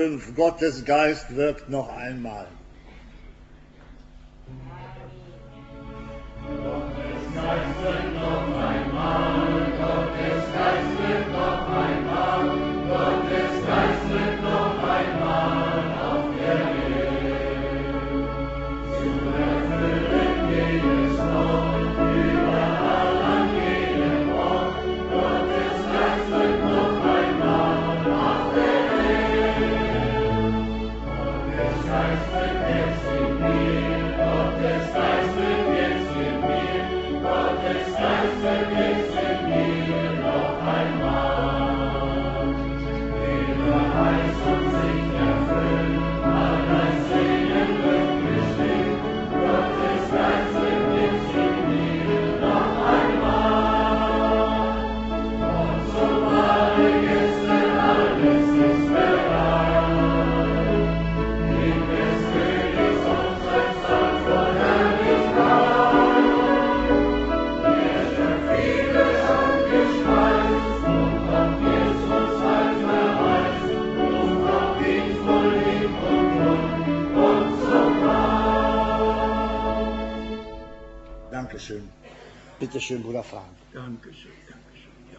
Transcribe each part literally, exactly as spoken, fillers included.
fünf, Gottes Geist wirkt noch einmal. Gottes Geist wirkt noch einmal, Gottes Geist wirkt noch einmal, Gottes Geist wirkt noch einmal auf der Welt. Zu erfüllen jedes Wort, überall an jedem Ort, Gottes Geist wirkt noch einmal auf der Welt. Gottes Geist wirkt jetzt in mir, Gottes Geist wirkt jetzt in mir, Gottes Geist wirkt jetzt in mir noch einmal. Die Verheißung sich erfüllt, aller Segen wird gestillt, Gottes Geist wirkt jetzt in mir noch einmal. Und sobald gestern alles ist bereit, in des Königs Hochzeitssaal voll Herrlichkeit, wir sind vieles angespeist, und kommt Jesus als Verweis, und kommt ihn voll Lieb und Grund und so wahr. Dankeschön. Bitte schön, Bruder Frank. Dankeschön, Dankeschön. Ja.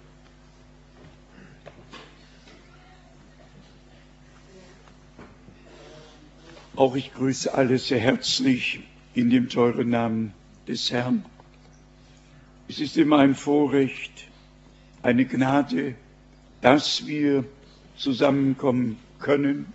Auch ich grüße alle sehr herzlich in dem teuren Namen des Herrn. Es ist immer ein Vorrecht, eine Gnade, dass wir zusammenkommen können,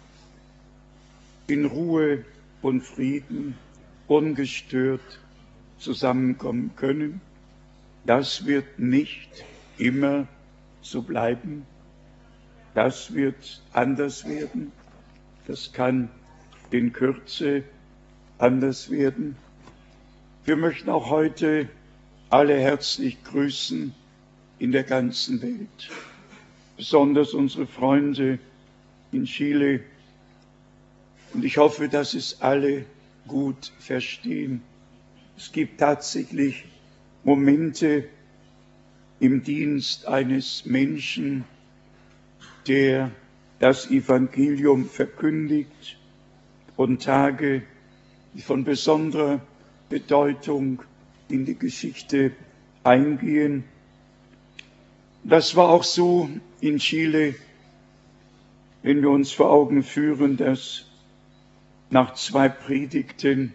in Ruhe und Frieden, ungestört zusammenkommen können. Das wird nicht immer so bleiben. Das wird anders werden. Das kann in Kürze anders werden. Wir möchten auch heute alle herzlich grüßen in der ganzen Welt. Besonders unsere Freunde in Chile. Und ich hoffe, dass es alle gut verstehen. Es gibt tatsächlich Momente im Dienst eines Menschen, der das Evangelium verkündigt, und Tage, die von besonderer Bedeutung in die Geschichte eingehen. Das war auch so in Chile, wenn wir uns vor Augen führen, dass nach zwei Predigten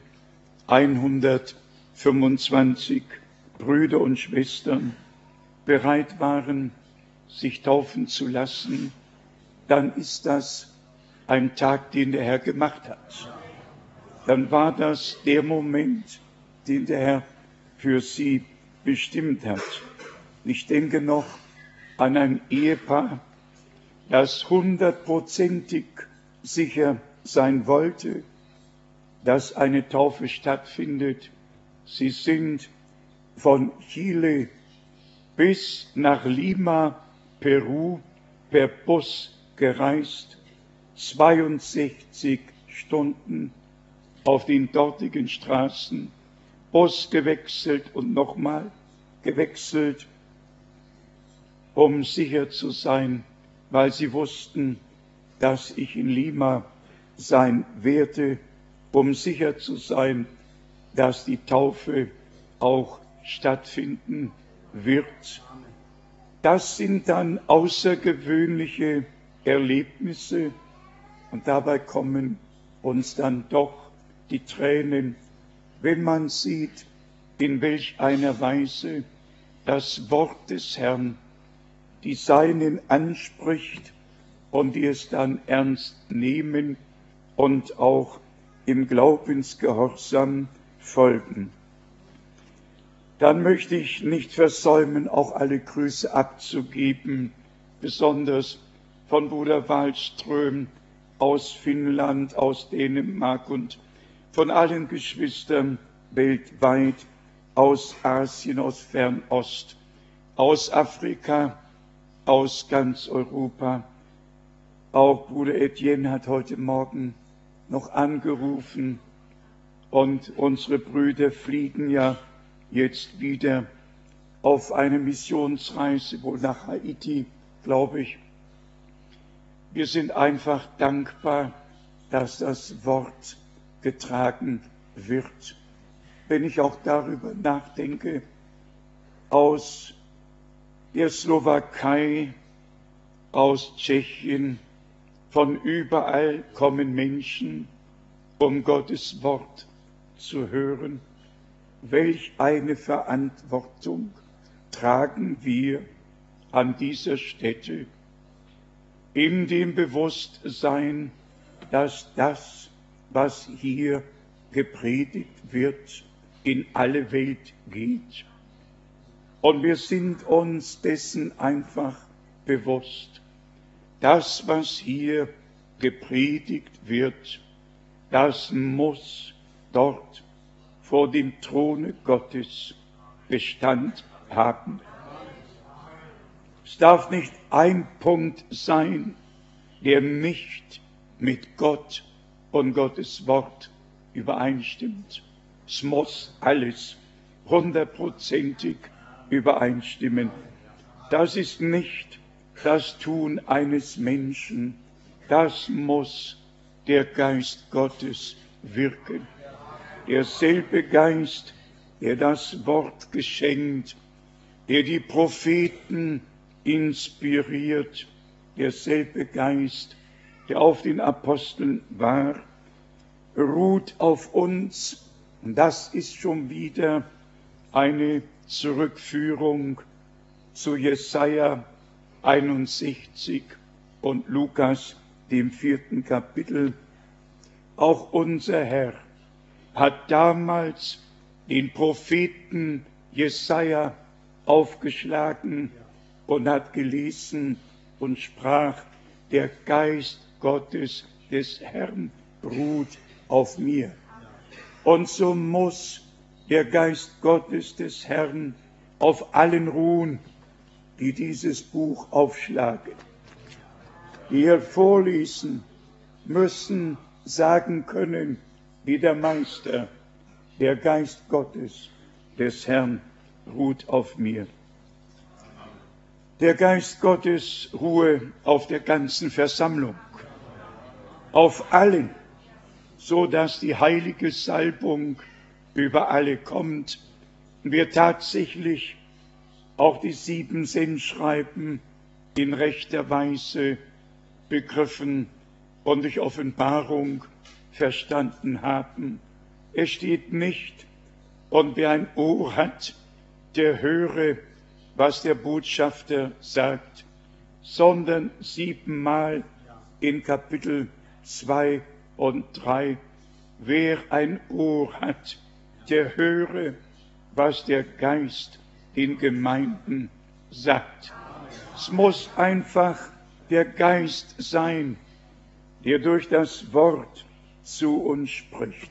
hundertfünfundzwanzig Brüder und Schwestern bereit waren, sich taufen zu lassen, dann ist das ein Tag, den der Herr gemacht hat. Dann war das der Moment, den der Herr für sie bestimmt hat. Ich denke noch an ein Ehepaar, das hundertprozentig sicher sein wollte, dass eine Taufe stattfindet. Sie sind von Chile bis nach Lima, Peru, per Bus gereist, zweiundsechzig Stunden auf den dortigen Straßen, Bus gewechselt und nochmal gewechselt, um sicher zu sein, weil sie wussten, dass ich in Lima sein werde, um sicher zu sein, dass die Taufe auch stattfinden wird. Das sind dann außergewöhnliche Erlebnisse, und dabei kommen uns dann doch die Tränen, wenn man sieht, in welch einer Weise das Wort des Herrn die Seinen anspricht und die es dann ernst nehmen und auch im Glaubensgehorsam folgen. Dann möchte ich nicht versäumen, auch alle Grüße abzugeben, besonders von Bruder Wallström aus Finnland, aus Dänemark und von allen Geschwistern weltweit, aus Asien, aus Fernost, aus Afrika, aus ganz Europa. Auch Bruder Etienne hat heute Morgen noch angerufen, und unsere Brüder fliegen ja jetzt wieder auf eine Missionsreise, wohl nach Haiti, glaube ich. Wir sind einfach dankbar, dass das Wort getragen wird. Wenn ich auch darüber nachdenke, aus der Slowakei, aus Tschechien, von überall kommen Menschen, um Gottes Wort zu hören. Welch eine Verantwortung tragen wir an dieser Stätte, in dem Bewusstsein, dass das, was hier gepredigt wird, in alle Welt geht. Und wir sind uns dessen einfach bewusst. Das, was hier gepredigt wird, das muss dort vor dem Throne Gottes Bestand haben. Es darf nicht ein Punkt sein, der nicht mit Gott und Gottes Wort übereinstimmt. Es muss alles hundertprozentig übereinstimmen. Das ist nicht das Tun eines Menschen, das muss der Geist Gottes wirken. Derselbe Geist, der das Wort geschenkt, der die Propheten inspiriert, derselbe Geist, der auf den Aposteln war, ruht auf uns. Und das ist schon wieder eine Zurückführung zu Jesaja einundsechzig und Lukas, dem vierten Kapitel. Auch unser Herr hat damals den Propheten Jesaja aufgeschlagen und hat gelesen und sprach: Der Geist Gottes des Herrn ruht auf mir. Und so muss der Geist Gottes des Herrn auf allen ruhen, die dieses Buch aufschlagen. Die hier vorlesen, müssen sagen können, wie der Meister: Der Geist Gottes des Herrn ruht auf mir. Der Geist Gottes ruhe auf der ganzen Versammlung, auf allen, so dass die heilige Salbung über alle kommt, wir tatsächlich auch die sieben Sendschreiben in rechter Weise begriffen und durch Offenbarung verstanden haben. Es steht nicht: Und wer ein Ohr hat, der höre, was der Botschafter sagt, sondern siebenmal in Kapitel zwei und drei: Wer ein Ohr hat, der höre, was der Geist den Gemeinden sagt. Es muss einfach der Geist sein, der durch das Wort zu uns spricht.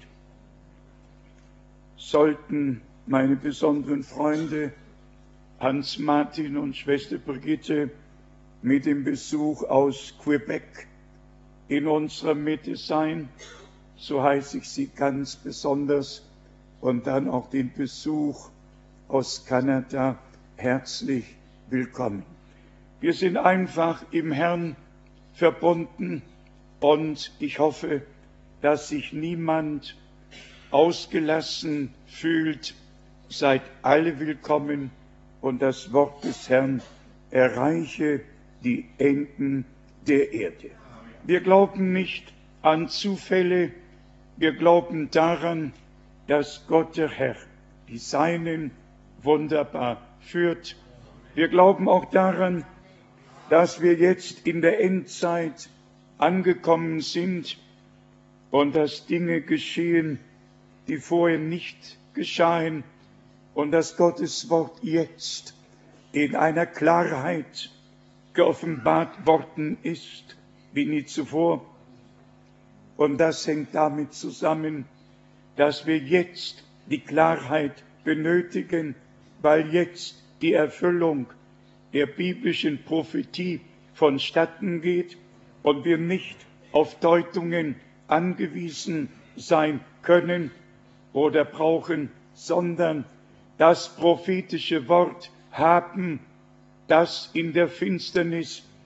Sollten meine besonderen Freunde Hans-Martin und Schwester Brigitte mit dem Besuch aus Quebec in unserer Mitte sein, so heiße ich sie ganz besonders, und dann auch den Besuch aus Kanada herzlich willkommen. Wir sind einfach im Herrn verbunden und ich hoffe, dass sich niemand ausgelassen fühlt. Seid alle willkommen und das Wort des Herrn erreiche die Enden der Erde. Wir glauben nicht an Zufälle, wir glauben daran, dass Gott der Herr die Seinen wunderbar führt. Wir glauben auch daran, dass wir jetzt in der Endzeit angekommen sind und dass Dinge geschehen, die vorher nicht geschahen, und dass Gottes Wort jetzt in einer Klarheit geoffenbart worden ist wie nie zuvor. Und das hängt damit zusammen, dass wir jetzt die Klarheit benötigen, weil jetzt die Erfüllung der biblischen Prophetie vonstatten geht und wir nicht auf Deutungen angewiesen sein können oder brauchen, sondern das prophetische Wort haben, das in der Finsternis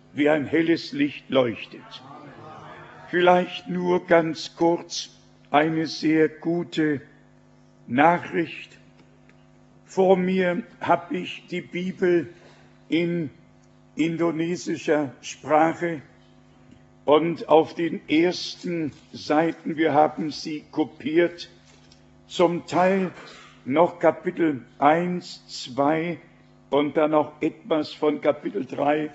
wie ein helles Licht leuchtet. Vielleicht nur ganz kurz eine sehr gute Nachricht. Vor mir habe ich die Bibel in indonesischer Sprache und auf den ersten Seiten, wir haben sie kopiert, zum Teil noch Kapitel eins, zwei und dann noch etwas von Kapitel drei.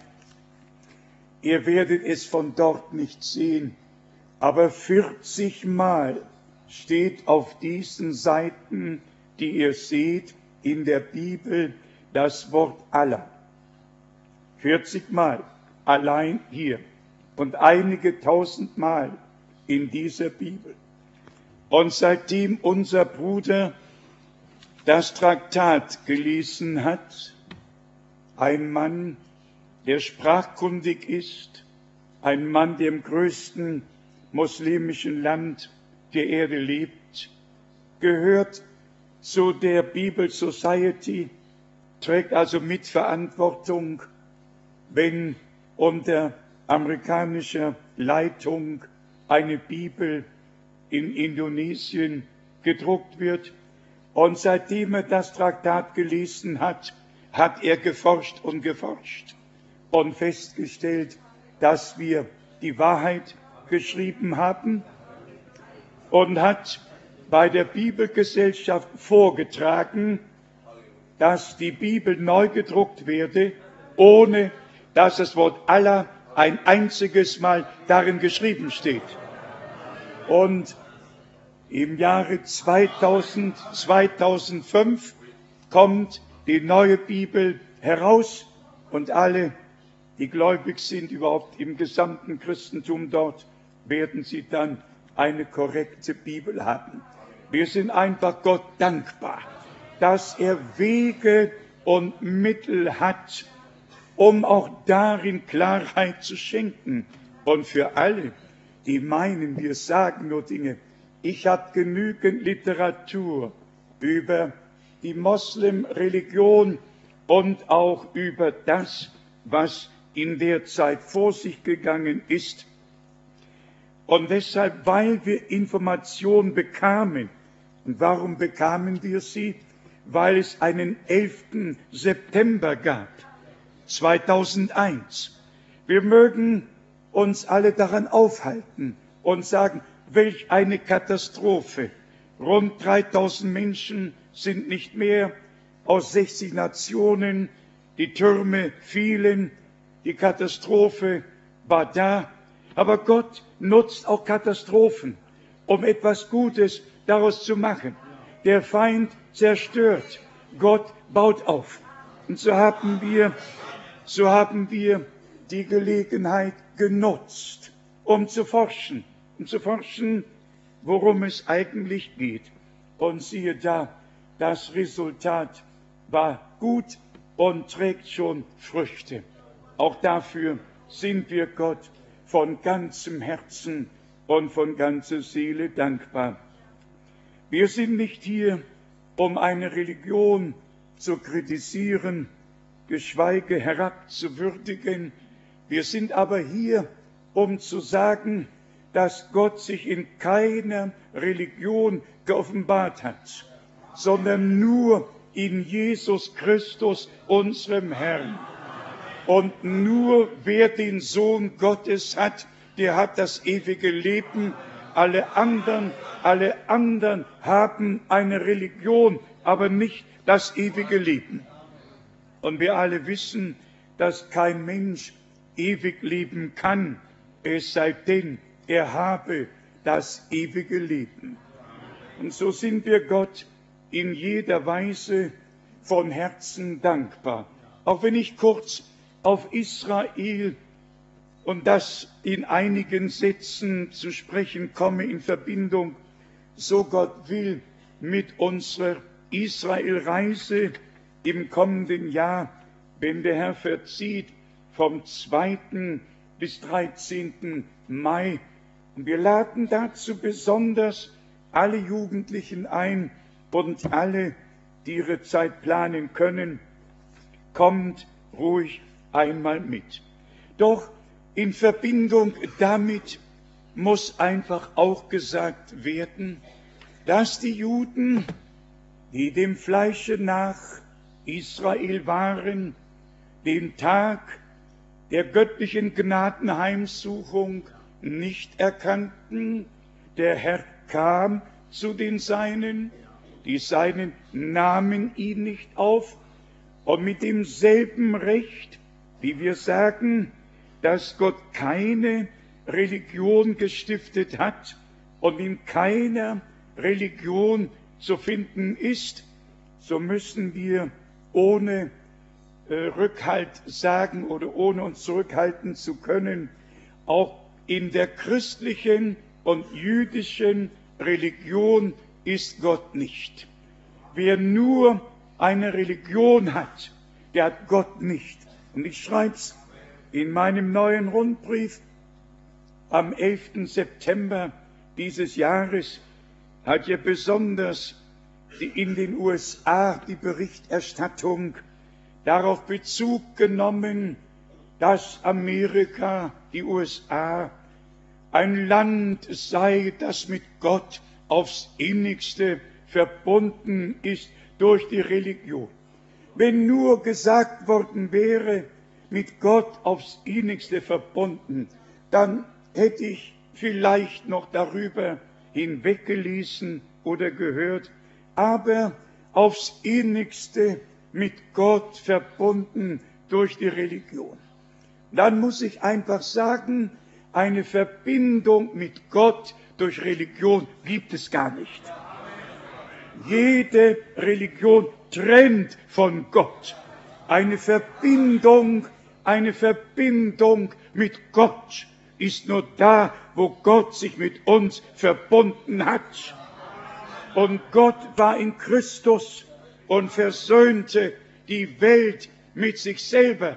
Ihr werdet es von dort nicht sehen, aber vierzig Mal steht auf diesen Seiten, die ihr seht, in der Bibel das Wort Allah. vierzig Mal allein hier und einige tausend Mal in dieser Bibel. Und seitdem unser Bruder das Traktat gelesen hat, ein Mann, der sprachkundig ist, ein Mann, der im größten muslimischen Land der Erde lebt, gehört zu der Bible Society, trägt also Mitverantwortung, wenn unter amerikanischer Leitung eine Bibel in Indonesien gedruckt wird. Und seitdem er das Traktat gelesen hat, hat er geforscht und geforscht und festgestellt, dass wir die Wahrheit geschrieben haben, und hat bei der Bibelgesellschaft vorgetragen, dass die Bibel neu gedruckt werde, ohne dass das Wort Allah ein einziges Mal darin geschrieben steht. Und im Jahre zweitausend, zweitausendfünf kommt die neue Bibel heraus und alle, die gläubig sind, überhaupt im gesamten Christentum dort, werden sie dann eine korrekte Bibel haben. Wir sind einfach Gott dankbar, dass er Wege und Mittel hat, um auch darin Klarheit zu schenken. Und für alle, die meinen, wir sagen nur Dinge, ich habe genügend Literatur über die Moslem-Religion und auch über das, was in der Zeit vor sich gegangen ist. Und deshalb, weil wir Informationen bekamen, und warum bekamen wir sie? Weil es einen elften September gab, zweitausendeins. Wir mögen uns alle daran aufhalten und sagen, welch eine Katastrophe. Rund dreitausend Menschen sind nicht mehr aus sechzig Nationen. Die Türme fielen, die Katastrophe war da. Aber Gott nutzt auch Katastrophen, um etwas Gutes daraus zu machen. Der Feind zerstört, Gott baut auf. Und so haben wir, so haben wir die Gelegenheit genutzt, um zu forschen, um zu forschen, worum es eigentlich geht. Und siehe da, das Resultat war gut und trägt schon Früchte. Auch dafür sind wir Gott von ganzem Herzen und von ganzer Seele dankbar. Wir sind nicht hier, um eine Religion zu kritisieren, geschweige herabzuwürdigen. Wir sind aber hier, um zu sagen, dass Gott sich in keiner Religion geoffenbart hat, sondern nur in Jesus Christus, unserem Herrn. Und nur wer den Sohn Gottes hat, der hat das ewige Leben. Alle anderen, alle anderen haben eine Religion, aber nicht das ewige Leben. Und wir alle wissen, dass kein Mensch ewig leben kann, es sei denn, er habe das ewige Leben. Und so sind wir Gott in jeder Weise von Herzen dankbar. Auch wenn ich kurz auf Israel und das in einigen Sätzen zu sprechen komme in Verbindung, so Gott will, mit unserer Israelreise im kommenden Jahr, wenn der Herr verzieht, vom zweiten bis dreizehnten Mai. Und wir laden dazu besonders alle Jugendlichen ein und alle, die ihre Zeit planen können, kommt ruhig einmal mit. Doch in Verbindung damit muss einfach auch gesagt werden, dass die Juden, die dem Fleische nach Israel waren, den Tag der göttlichen Gnadenheimsuchung nicht erkannten. Der Herr kam zu den Seinen, die Seinen nahmen ihn nicht auf, und mit demselben Recht, wie wir sagen, dass Gott keine Religion gestiftet hat und in keiner Religion zu finden ist, so müssen wir ohne äh, Rückhalt sagen oder ohne uns zurückhalten zu können, auch in der christlichen und jüdischen Religion ist Gott nicht. Wer nur eine Religion hat, der hat Gott nicht. Und ich schreibe es in meinem neuen Rundbrief am elften September dieses Jahres, hat ja besonders die in den U S A die Berichterstattung darauf Bezug genommen, dass Amerika, die U S A, ein Land sei, das mit Gott aufs Innigste verbunden ist durch die Religion. Wenn nur gesagt worden wäre, mit Gott aufs Innigste verbunden, dann hätte ich vielleicht noch darüber hinweggelesen oder gehört, aber aufs Innigste mit Gott verbunden durch die Religion. Dann muss ich einfach sagen, eine Verbindung mit Gott durch Religion gibt es gar nicht. Jede Religion trennt von Gott. Eine Verbindung, eine Verbindung mit Gott ist nur da, wo Gott sich mit uns verbunden hat. Und Gott war in Christus und versöhnte die Welt mit sich selber.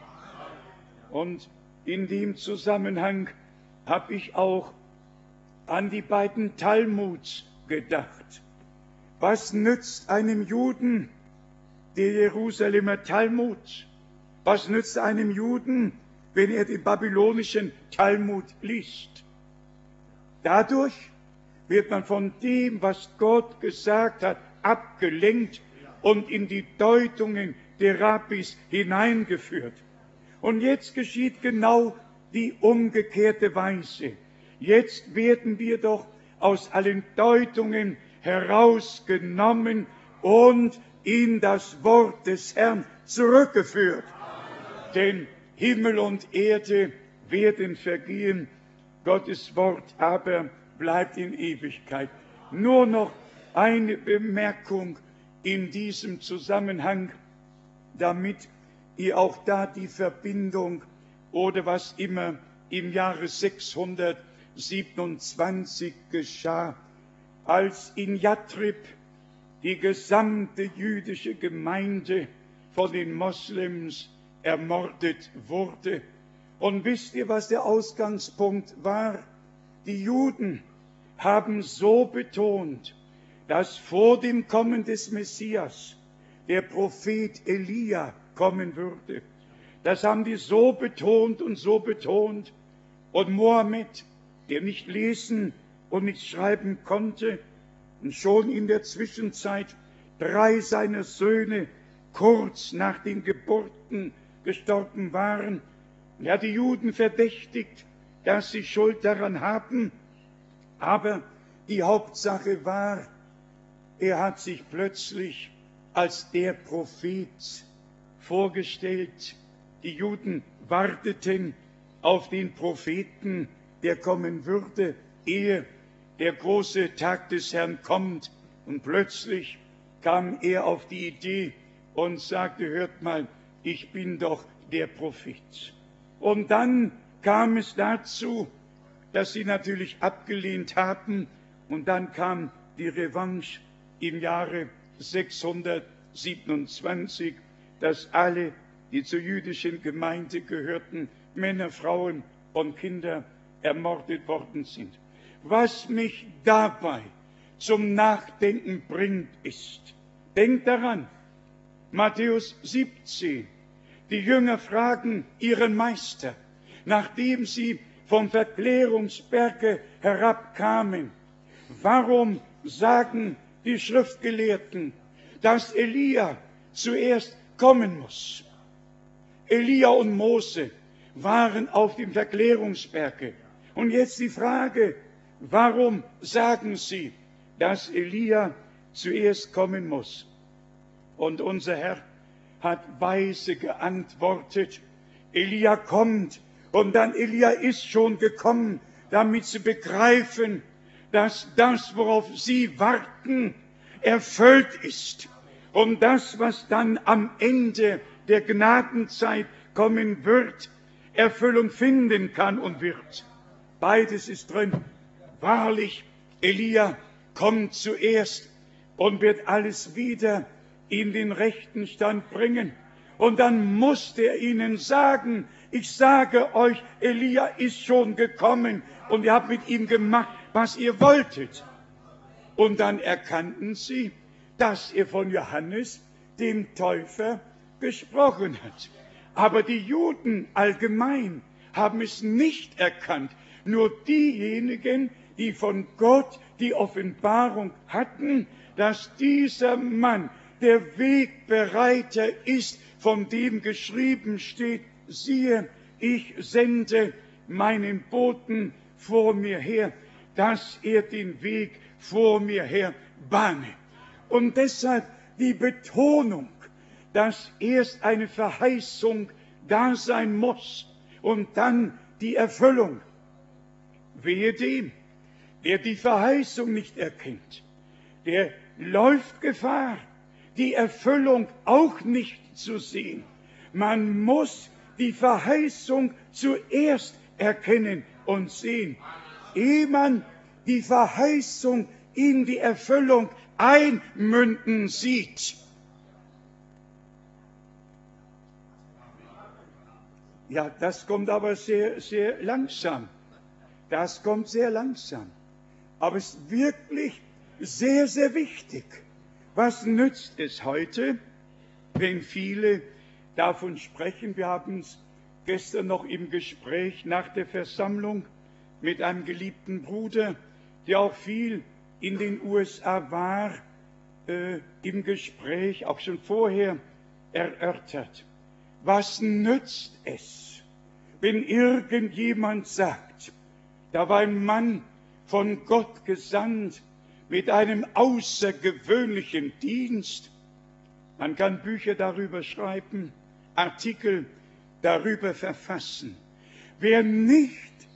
Und in dem Zusammenhang habe ich auch an die beiden Talmuds gedacht. Was nützt einem Juden der Jerusalemer Talmud? Was nützt einem Juden, wenn er den babylonischen Talmud liest? Dadurch wird man von dem, was Gott gesagt hat, abgelenkt und in die Deutungen der Rabbis hineingeführt. Und jetzt geschieht genau die umgekehrte Weise. Jetzt werden wir doch aus allen Deutungen herausgenommen und in das Wort des Herrn zurückgeführt. Denn Himmel und Erde werden vergehen, Gottes Wort aber bleibt in Ewigkeit. Nur noch eine Bemerkung in diesem Zusammenhang, damit ihr auch da die Verbindung oder was immer im Jahre sechshundertsiebenundzwanzig geschah, als in Yathrib die gesamte jüdische Gemeinde von den Moslems ermordet wurde. Und wisst ihr, was der Ausgangspunkt war? Die Juden haben so betont, dass vor dem Kommen des Messias der Prophet Elia kommen würde. Das haben die so betont und so betont. Und Mohammed, der nicht lesen und nicht schreiben konnte und schon in der Zwischenzeit drei seiner Söhne kurz nach den Geburten gestorben waren, und er hat die Juden verdächtigt, dass sie Schuld daran haben. Aber die Hauptsache war, er hat sich plötzlich als der Prophet vorgestellt. Die Juden warteten auf den Propheten, der kommen würde, ehe der große Tag des Herrn kommt. Und plötzlich kam er auf die Idee und sagte, hört mal, ich bin doch der Prophet. Und dann kam es dazu, dass sie natürlich abgelehnt haben. Und dann kam die Revanche im Jahre sechshundertsiebenundzwanzig, dass alle, die zur jüdischen Gemeinde gehörten, Männer, Frauen und Kinder ermordet worden sind. Was mich dabei zum Nachdenken bringt, ist, denkt daran, Matthäus siebzehn, die Jünger fragen ihren Meister, nachdem sie vom Verklärungsberge herabkamen. Warum sagen die Schriftgelehrten, dass Elia zuerst kommen muss? Elia und Mose waren auf dem Verklärungsberge. Und jetzt die Frage, warum sagen sie, dass Elia zuerst kommen muss? Und unser Herr hat weise geantwortet, Elia kommt und dann Elia ist schon gekommen, damit sie begreifen, dass das, worauf sie warten, erfüllt ist. Und das, was dann am Ende der Gnadenzeit kommen wird, Erfüllung finden kann und wird. Beides ist drin. Wahrlich, Elia kommt zuerst und wird alles wieder in den rechten Stand bringen. Und dann musste er ihnen sagen, ich sage euch, Elia ist schon gekommen und ihr habt mit ihm gemacht, was ihr wolltet. Und dann erkannten sie, dass er von Johannes, dem Täufer, gesprochen hat. Aber die Juden allgemein haben es nicht erkannt. Nur diejenigen, die von Gott die Offenbarung hatten, dass dieser Mann der Wegbereiter ist, von dem geschrieben steht, siehe, ich sende meinen Boten vor mir her, dass er den Weg vor mir her bahne. Und deshalb die Betonung, dass erst eine Verheißung da sein muss und dann die Erfüllung. Wehe dem, der die Verheißung nicht erkennt, der läuft Gefahr, die Erfüllung auch nicht zu sehen. Man muss die Verheißung zuerst erkennen und sehen, ehe man die Verheißung in die Erfüllung einmünden sieht. Ja, das kommt aber sehr, sehr langsam. Das kommt sehr langsam. Aber es ist wirklich sehr, sehr wichtig. Was nützt es heute, wenn viele davon sprechen? Wir haben es gestern noch im Gespräch nach der Versammlung mit einem geliebten Bruder, der auch viel in den U S A war, äh, im Gespräch, auch schon vorher erörtert. Was nützt es, wenn irgendjemand sagt, da war ein Mann von Gott gesandt mit einem außergewöhnlichen Dienst? Man kann Bücher darüber schreiben, Artikel darüber verfassen. Wer nicht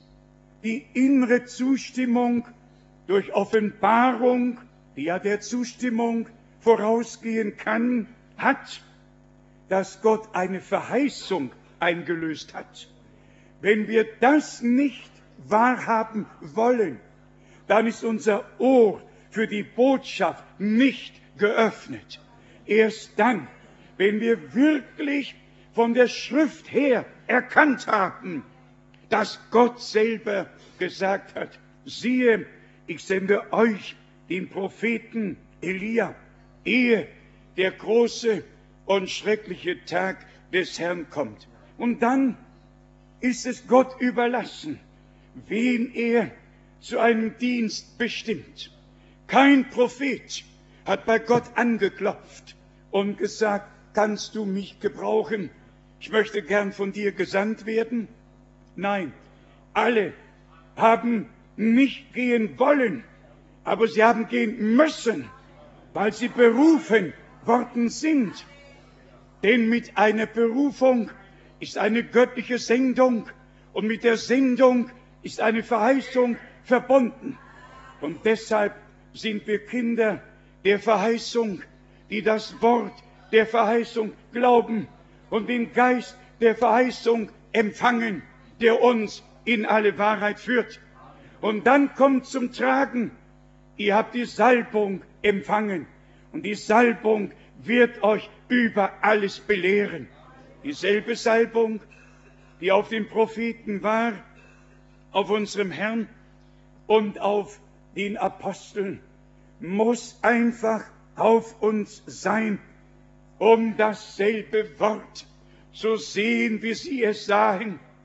die innere Zustimmung durch Offenbarung, die ja der Zustimmung vorausgehen kann, hat, dass Gott eine Verheißung eingelöst hat. Wenn wir das nicht wahrhaben wollen, dann ist unser Ohr für die Botschaft nicht geöffnet. Erst dann, wenn wir wirklich von der Schrift her erkannt haben, dass Gott selber gesagt hat, siehe, ich sende euch den Propheten Elia, ehe der große und schreckliche Tag des Herrn kommt. Und dann ist es Gott überlassen, wen er zu einem Dienst bestimmt. Kein Prophet hat bei Gott angeklopft und gesagt, kannst du mich gebrauchen? Ich möchte gern von dir gesandt werden. Nein, alle haben nicht gehen wollen, aber sie haben gehen müssen, weil sie berufen worden sind. Denn mit einer Berufung ist eine göttliche Sendung und mit der Sendung ist eine Verheißung verbunden. Und deshalb sind wir Kinder der Verheißung, die das Wort der Verheißung glauben und den Geist der Verheißung empfangen, der uns in alle Wahrheit führt. Und dann kommt zum Tragen, ihr habt die Salbung empfangen und die Salbung wird euch über alles belehren. Dieselbe Salbung, die auf den Propheten war, auf unserem Herrn und auf den Aposteln, muss einfach auf uns sein, um dasselbe Wort zu sehen, wie sie es sahen.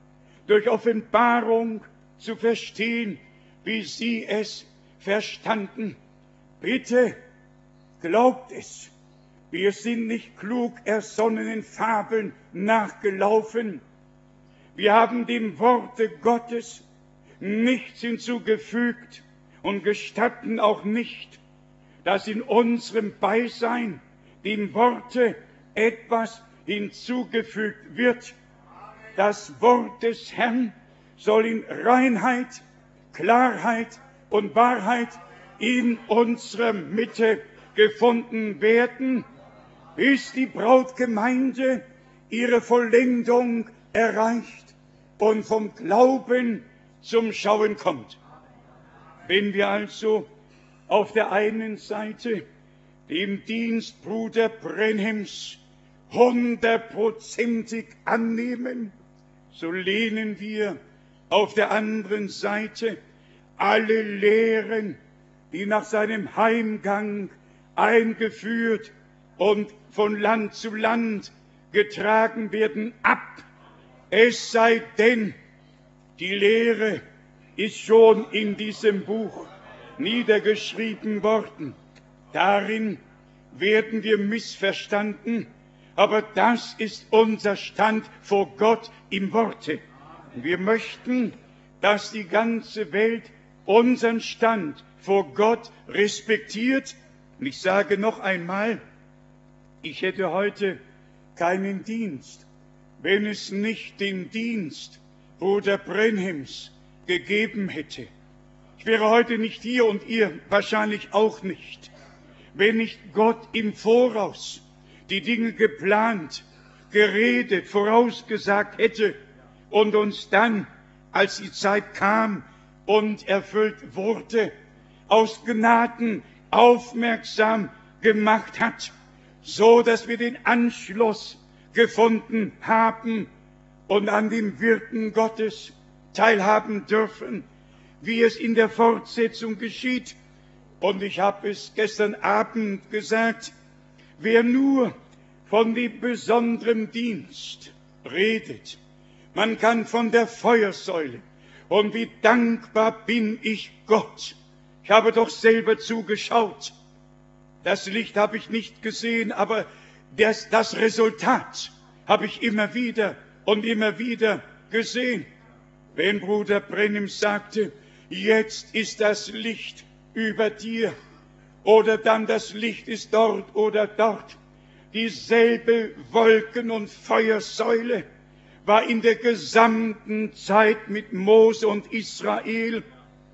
durch Offenbarung zu verstehen, wie sie es verstanden. Bitte glaubt es. Wir sind nicht klug ersonnenen Fabeln nachgelaufen. Wir haben dem Worte Gottes nichts hinzugefügt und gestatten auch nicht, dass in unserem Beisein dem Worte etwas hinzugefügt wird. Das Wort des Herrn soll in Reinheit, Klarheit und Wahrheit in unserer Mitte gefunden werden, bis die Brautgemeinde ihre Vollendung erreicht und vom Glauben zum Schauen kommt. Wenn wir also auf der einen Seite dem Dienst Bruder Branhams hundertprozentig annehmen, so lehnen wir auf der anderen Seite alle Lehren, die nach seinem Heimgang eingeführt und von Land zu Land getragen werden, ab. Es sei denn, die Lehre ist schon in diesem Buch niedergeschrieben worden. Darin werden wir missverstanden, aber das ist unser Stand vor Gott im Worte. Wir möchten, dass die ganze Welt unseren Stand vor Gott respektiert. Und ich sage noch einmal, ich hätte heute keinen Dienst, wenn es nicht den Dienst Bruder Branhams gegeben hätte. Ich wäre heute nicht hier und ihr wahrscheinlich auch nicht, wenn nicht Gott im Voraus die Dinge geplant, geredet, vorausgesagt hätte und uns dann, als die Zeit kam und erfüllt wurde, aus Gnaden aufmerksam gemacht hat, so dass wir den Anschluss gefunden haben und an dem Wirken Gottes teilhaben dürfen, wie es in der Fortsetzung geschieht. Und ich habe es gestern Abend gesagt, wer nur von dem besonderen Dienst redet, man kann von der Feuersäule, und wie dankbar bin ich Gott. Ich habe doch selber zugeschaut. Das Licht habe ich nicht gesehen, aber das, das Resultat habe ich immer wieder und immer wieder gesehen. Wenn Bruder Branham sagte, jetzt ist das Licht über dir, oder dann das Licht ist dort oder dort, dieselbe Wolken- und Feuersäule war in der gesamten Zeit mit Mose und Israel.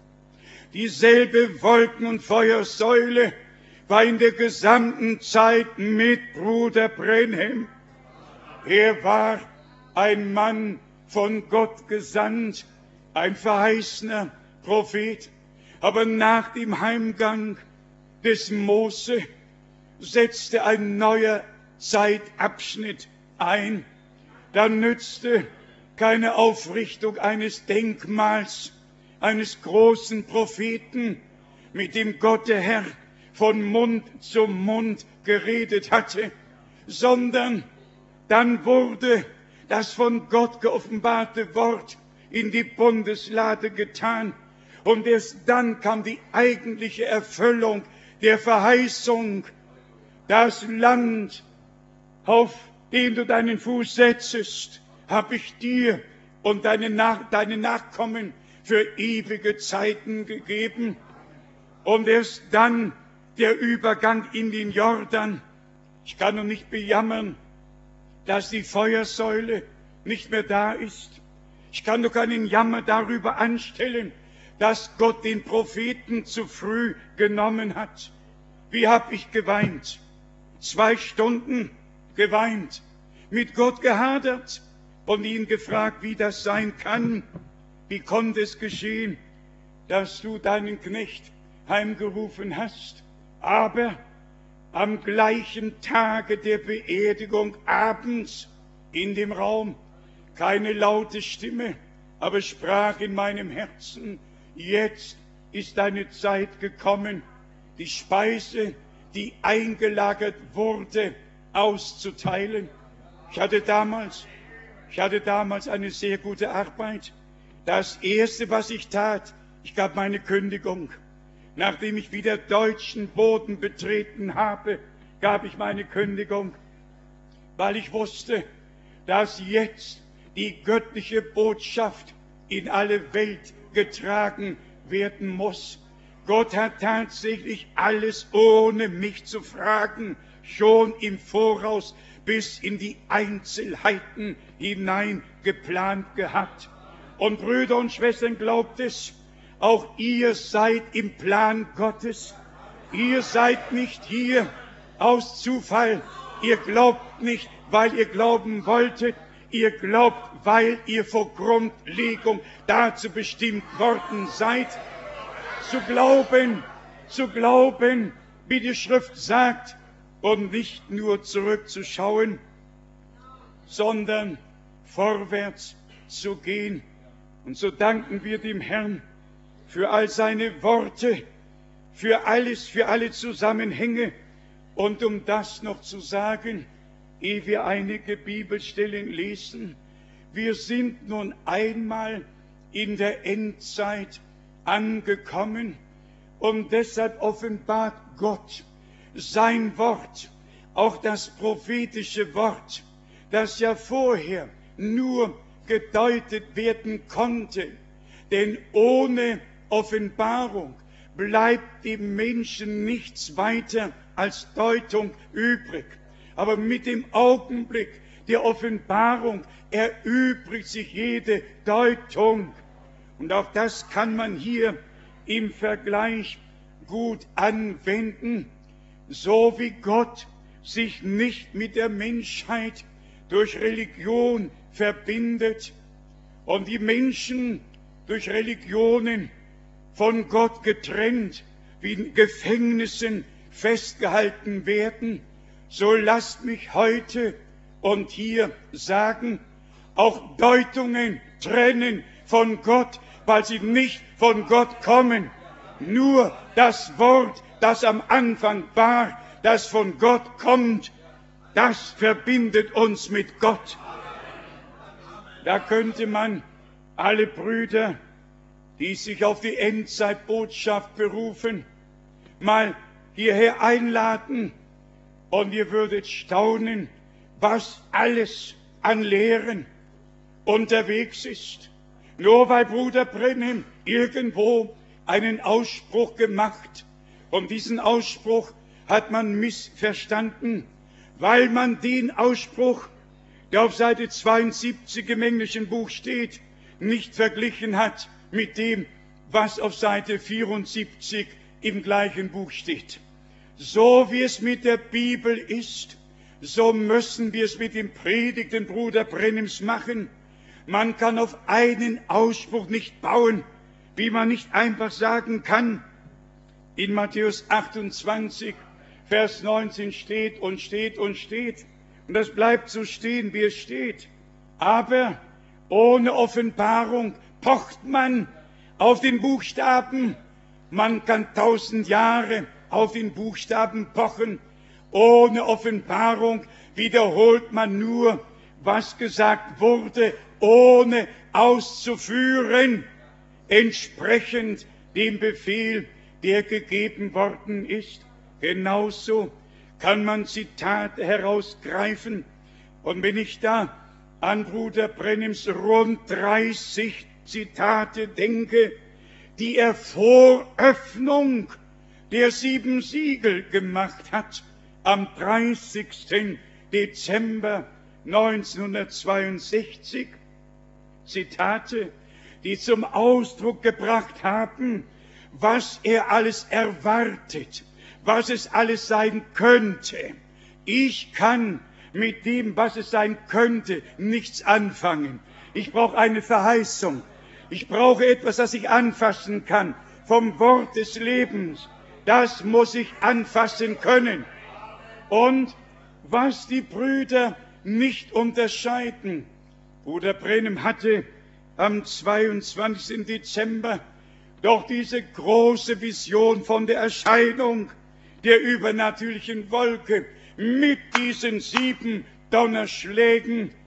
Dieselbe Wolken- und Feuersäule war in der gesamten Zeit mit Bruder Branham. Er war ein Mann von Gott gesandt, ein verheißener Prophet. Aber nach dem Heimgang des Mose setzte ein neuer Zeitabschnitt ein. Da nützte keine Aufrichtung eines Denkmals, eines großen Propheten, mit dem Gott der Herr von Mund zu Mund geredet hatte, sondern dann wurde das von Gott geoffenbarte Wort in die Bundeslade getan. Und erst dann kam die eigentliche Erfüllung der Verheißung. Das Land, auf dem du deinen Fuß setzest, habe ich dir und deine, Nach- deine Nachkommen für ewige Zeiten gegeben. Und erst dann der Übergang in den Jordan. Ich kann nur nicht bejammern, dass die Feuersäule nicht mehr da ist. Ich kann doch keinen Jammer darüber anstellen, dass Gott den Propheten zu früh genommen hat. Wie hab ich geweint? Zwei Stunden geweint, mit Gott gehadert und ihn gefragt, wie das sein kann. Wie konnte es geschehen, dass du deinen Knecht heimgerufen hast, aber am gleichen Tage der Beerdigung abends in dem Raum keine laute Stimme, aber sprach in meinem Herzen, jetzt ist deine Zeit gekommen, die Speise, die eingelagert wurde, auszuteilen. Ich hatte damals Ich hatte damals eine sehr gute Arbeit. Das Erste, was ich tat, ich gab meine Kündigung. Nachdem ich wieder deutschen Boden betreten habe, gab ich meine Kündigung, weil ich wusste, dass jetzt die göttliche Botschaft in alle Welt getragen werden muss. Gott hat tatsächlich alles, ohne mich zu fragen, schon im Voraus bis in die Einzelheiten hinein geplant gehabt. Und Brüder und Schwestern, glaubt es, auch ihr seid im Plan Gottes. Ihr seid nicht hier aus Zufall. Ihr glaubt nicht, weil ihr glauben wolltet. Ihr glaubt, weil ihr vor Grundlegung dazu bestimmt worden seid. Zu glauben, zu glauben, wie die Schrift sagt, und nicht nur zurückzuschauen, sondern vorwärts zu gehen. Und so danken wir dem Herrn für all seine Worte, für alles, für alle Zusammenhänge. Und um das noch zu sagen, ehe wir einige Bibelstellen lesen, wir sind nun einmal in der Endzeit angekommen und deshalb offenbart Gott sein Wort, auch das prophetische Wort, das ja vorher nur gedeutet werden konnte. Denn ohne Offenbarung bleibt dem Menschen nichts weiter als Deutung übrig. Aber mit dem Augenblick der Offenbarung erübrigt sich jede Deutung. Und auch das kann man hier im Vergleich gut anwenden. So wie Gott sich nicht mit der Menschheit durch Religion verbindet und die Menschen durch Religionen von Gott getrennt, wie in Gefängnissen festgehalten werden, so lasst mich heute und hier sagen, auch Deutungen trennen von Gott, weil sie nicht von Gott kommen. Nur das Wort, das am Anfang war, das von Gott kommt, das verbindet uns mit Gott. Da könnte man alle Brüder, die sich auf die Endzeitbotschaft berufen, mal hierher einladen und ihr würdet staunen, was alles an Lehren unterwegs ist. Nur weil Bruder Branham irgendwo einen Ausspruch gemacht, und diesen Ausspruch hat man missverstanden, weil man den Ausspruch, der auf Seite zweiundsiebzig im englischen Buch steht, nicht verglichen hat mit dem, was auf Seite vierundsiebzig im gleichen Buch steht. So wie es mit der Bibel ist, so müssen wir es mit dem Predigten Bruder Branhams machen. Man kann auf einen Ausspruch nicht bauen, wie man nicht einfach sagen kann, in Matthäus achtundzwanzig, Vers neunzehn steht und steht und steht. Und das bleibt so stehen, wie es steht. Aber ohne Offenbarung pocht man auf den Buchstaben. Man kann tausend Jahre auf den Buchstaben pochen. Ohne Offenbarung wiederholt man nur, was gesagt wurde, ohne auszuführen, entsprechend dem Befehl, der gegeben worden ist. Genauso kann man Zitate herausgreifen. Und wenn ich da an Bruder Branhams rund dreißig Zitate denke, die er vor Öffnung der sieben Siegel gemacht hat, am dreißigsten Dezember neunzehnhundertzweiundsechzig, Zitate, die zum Ausdruck gebracht haben, was er alles erwartet, was es alles sein könnte. Ich kann mit dem, was es sein könnte, nichts anfangen. Ich brauche eine Verheißung. Ich brauche etwas, das ich anfassen kann, vom Wort des Lebens. Das muss ich anfassen können. Und was die Brüder nicht unterscheiden. Bruder Branham hatte am zweiundzwanzigsten Dezember doch diese große Vision von der Erscheinung der übernatürlichen Wolke mit diesen sieben Donnerschlägen.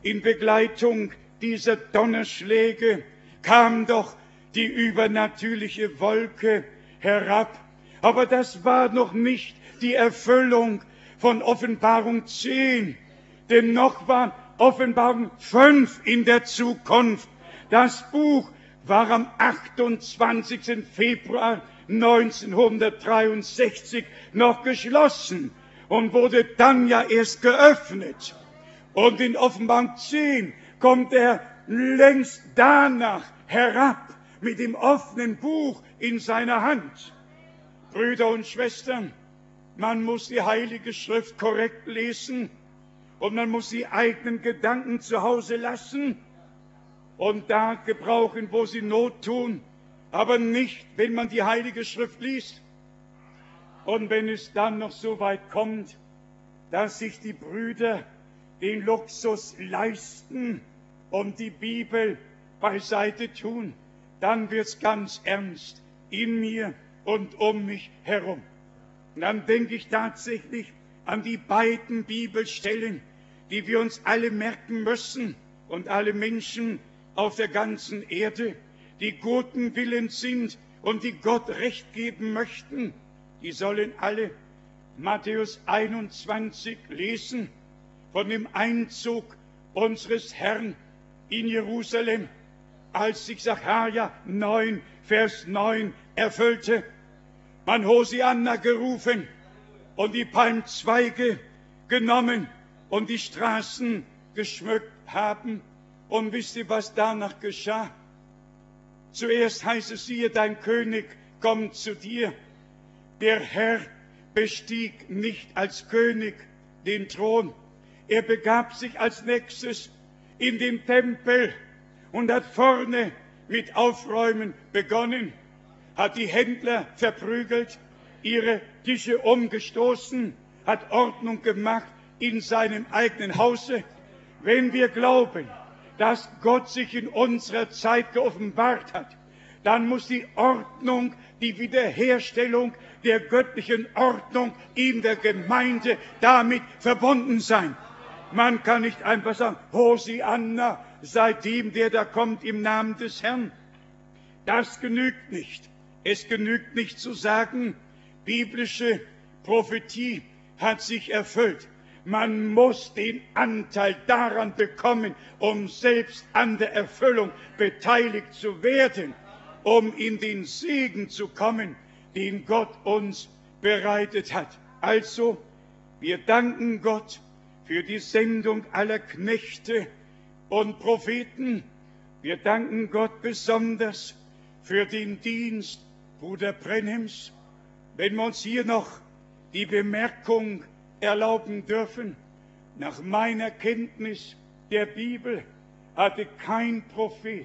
in Begleitung dieser Donnerschläge kam doch die übernatürliche Wolke herab. Aber das war noch nicht die Erfüllung von Offenbarung zehn, denn noch war Offenbarung fünf in der Zukunft. Das Buch war am achtundzwanzigsten Februar neunzehnhundertdreiundsechzig noch geschlossen und wurde dann ja erst geöffnet. Und in Offenbarung zehn kommt er längst danach herab mit dem offenen Buch in seiner Hand. Brüder und Schwestern, man muss die Heilige Schrift korrekt lesen und man muss die eigenen Gedanken zu Hause lassen und da gebrauchen, wo sie Not tun, aber nicht, wenn man die Heilige Schrift liest. Und wenn es dann noch so weit kommt, dass sich die Brüder den Luxus leisten und die Bibel beiseite tun, dann wird's ganz ernst in mir und um mich herum. Und dann denke ich tatsächlich an die beiden Bibelstellen, die wir uns alle merken müssen und alle Menschen auf der ganzen Erde, die guten Willens sind und die Gott Recht geben möchten, die sollen alle Matthäus einundzwanzig lesen von dem Einzug unseres Herrn in Jerusalem, als sich Sacharja neun, Vers neun erfüllte. Man Hosianna gerufen und die Palmzweige genommen und die Straßen geschmückt haben. Und wisst ihr, was danach geschah? Zuerst heißt es, siehe, dein König kommt zu dir. Der Herr bestieg nicht als König den Thron. Er begab sich als nächstes in den Tempel und hat vorne mit Aufräumen begonnen, hat die Händler verprügelt, ihre Tische umgestoßen, hat Ordnung gemacht in seinem eigenen Hause. Wenn wir glauben, dass Gott sich in unserer Zeit geoffenbart hat, dann muss die Ordnung, die Wiederherstellung der göttlichen Ordnung in der Gemeinde damit verbunden sein. Man kann nicht einfach sagen, Hosianna, seitdem der da kommt im Namen des Herrn. Das genügt nicht. Es genügt nicht zu sagen, biblische Prophetie hat sich erfüllt. Man muss den Anteil daran bekommen, um selbst an der Erfüllung beteiligt zu werden, um in den Segen zu kommen, den Gott uns bereitet hat. Also, wir danken Gott für die Sendung aller Knechte und Propheten. Wir danken Gott besonders für den Dienst Bruder Brenhems. Wenn wir uns hier noch die Bemerkung erlauben dürfen, nach meiner Kenntnis der Bibel hatte kein Prophet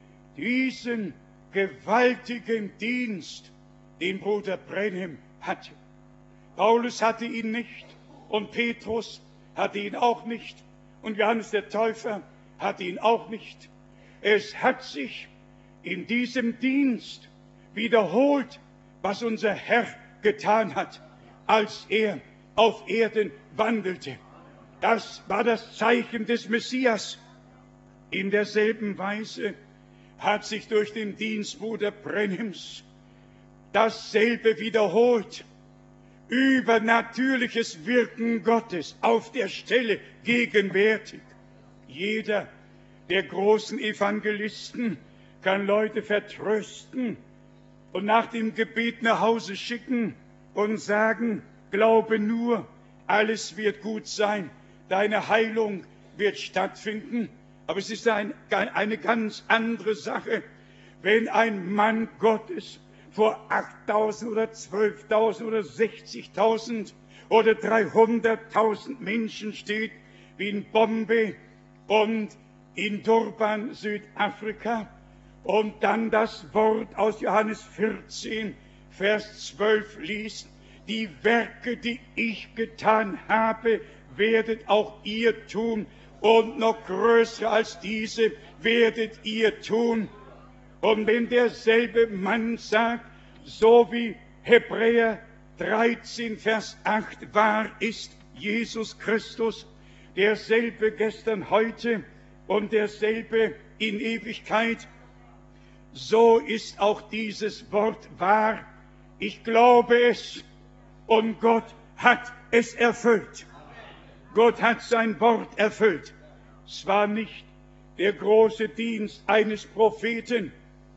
diesen gewaltigen Dienst, den Bruder Brenhem hatte. Paulus hatte ihn nicht und Petrus hatte ihn auch nicht und Johannes der Täufer hatte ihn auch nicht. Es hat sich in diesem Dienst wiederholt, was unser Herr getan hat, als er auf Erden wandelte. Das war das Zeichen des Messias. In derselben Weise hat sich durch den Dienst Bruder Brenhems dasselbe wiederholt. Übernatürliches Wirken Gottes auf der Stelle gegenwärtig. Jeder der großen Evangelisten kann Leute vertrösten und nach dem Gebet nach Hause schicken und sagen, glaube nur, alles wird gut sein, deine Heilung wird stattfinden. Aber es ist ein, eine ganz andere Sache, wenn ein Mann Gottes vor achttausend oder zwölftausend oder sechzigtausend oder dreihunderttausend Menschen steht, wie in Bombay und in Durban, Südafrika, und dann das Wort aus Johannes vierzehn, Vers zwölf liest, die Werke, die ich getan habe, werdet auch ihr tun, und noch größere als diese werdet ihr tun. Und wenn derselbe Mann sagt, so wie Hebräer dreizehn, Vers acht wahr ist Jesus Christus, derselbe gestern, heute und derselbe in Ewigkeit. So ist auch dieses Wort wahr. Ich glaube es und Gott hat es erfüllt. Gott hat sein Wort erfüllt. Es war nicht der große Dienst eines Propheten,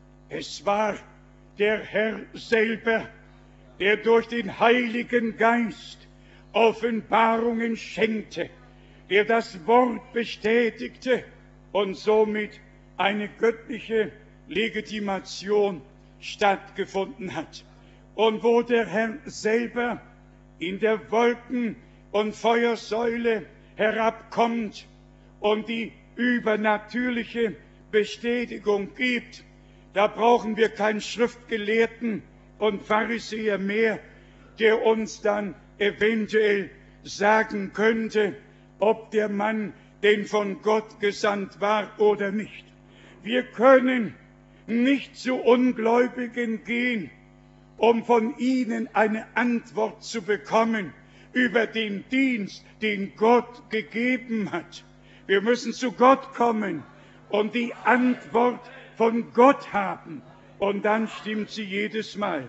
es war der Herr selber, der durch den Heiligen Geist Offenbarungen schenkte, der das Wort bestätigte und somit eine göttliche Legitimation stattgefunden hat. Und wo der Herr selber in der Wolken- und Feuersäule herabkommt und die übernatürliche Bestätigung gibt, da brauchen wir keinen Schriftgelehrten und Pharisäer mehr, der uns dann eventuell sagen könnte, ob der Mann denn von Gott gesandt war oder nicht. Wir können nicht zu Ungläubigen gehen, um von ihnen eine Antwort zu bekommen über den Dienst, den Gott gegeben hat. Wir müssen zu Gott kommen und die Antwort von Gott haben. Und dann stimmt sie jedes Mal.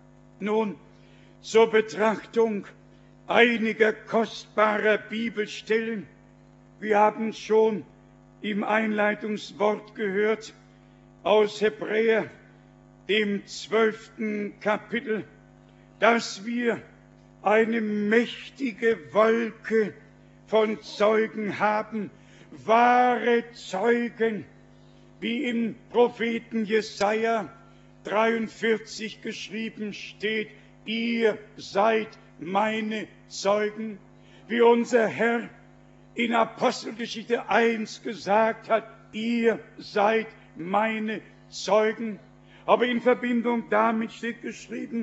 Nun, zur Betrachtung einiger kostbarer Bibelstellen. Wir haben schon im Einleitungswort gehört aus Hebräer, dem zwölften Kapitel, dass wir eine mächtige Wolke von Zeugen haben, wahre Zeugen, wie im Propheten Jesaja dreiundvierzig geschrieben steht, ihr seid meine Zeugen, wie unser Herr in Apostelgeschichte eins gesagt hat, ihr seid meine Zeugen. Aber in Verbindung damit steht geschrieben,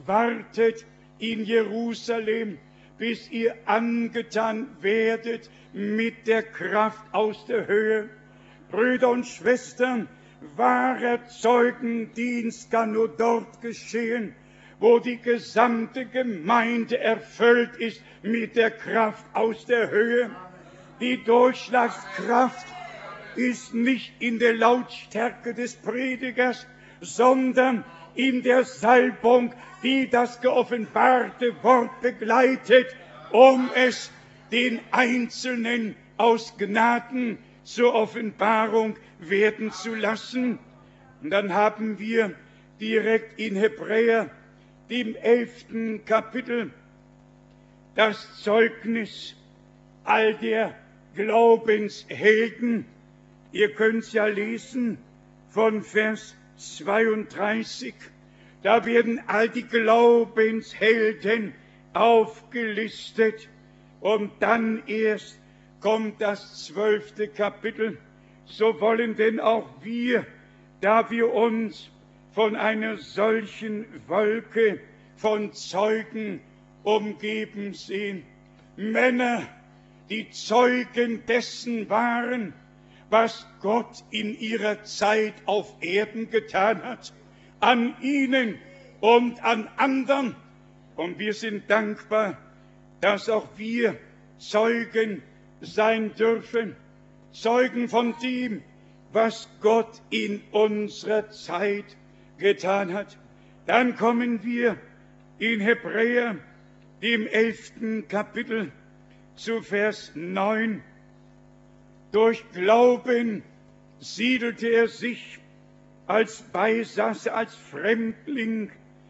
wartet in Jerusalem, bis ihr angetan werdet mit der Kraft aus der Höhe. Brüder und Schwestern, wahrer Zeugendienst kann nur dort geschehen, wo die gesamte Gemeinde erfüllt ist mit der Kraft aus der Höhe. Die Durchschlagskraft ist nicht in der Lautstärke des Predigers, sondern in der Salbung, die das geoffenbarte Wort begleitet, um es den Einzelnen aus Gnaden zur Offenbarung werden zu lassen. Und dann haben wir direkt in Hebräer, dem elften Kapitel, das Zeugnis all der Glaubenshelden. Ihr könnt es ja lesen von Vers zweiunddreißig. Da werden all die Glaubenshelden aufgelistet und dann erst kommt das zwölfte Kapitel. So wollen denn auch wir, da wir uns von einer solchen Wolke von Zeugen umgeben sehen, Männer, die Zeugen dessen waren, was Gott in ihrer Zeit auf Erden getan hat, an ihnen und an anderen. Und wir sind dankbar, dass auch wir Zeugen sein dürfen, Zeugen von dem, was Gott in unserer Zeit getan hat. Dann kommen wir in Hebräer, dem elften Kapitel, zu Vers neun. Durch Glauben siedelte er sich als Beisasse, als Fremdling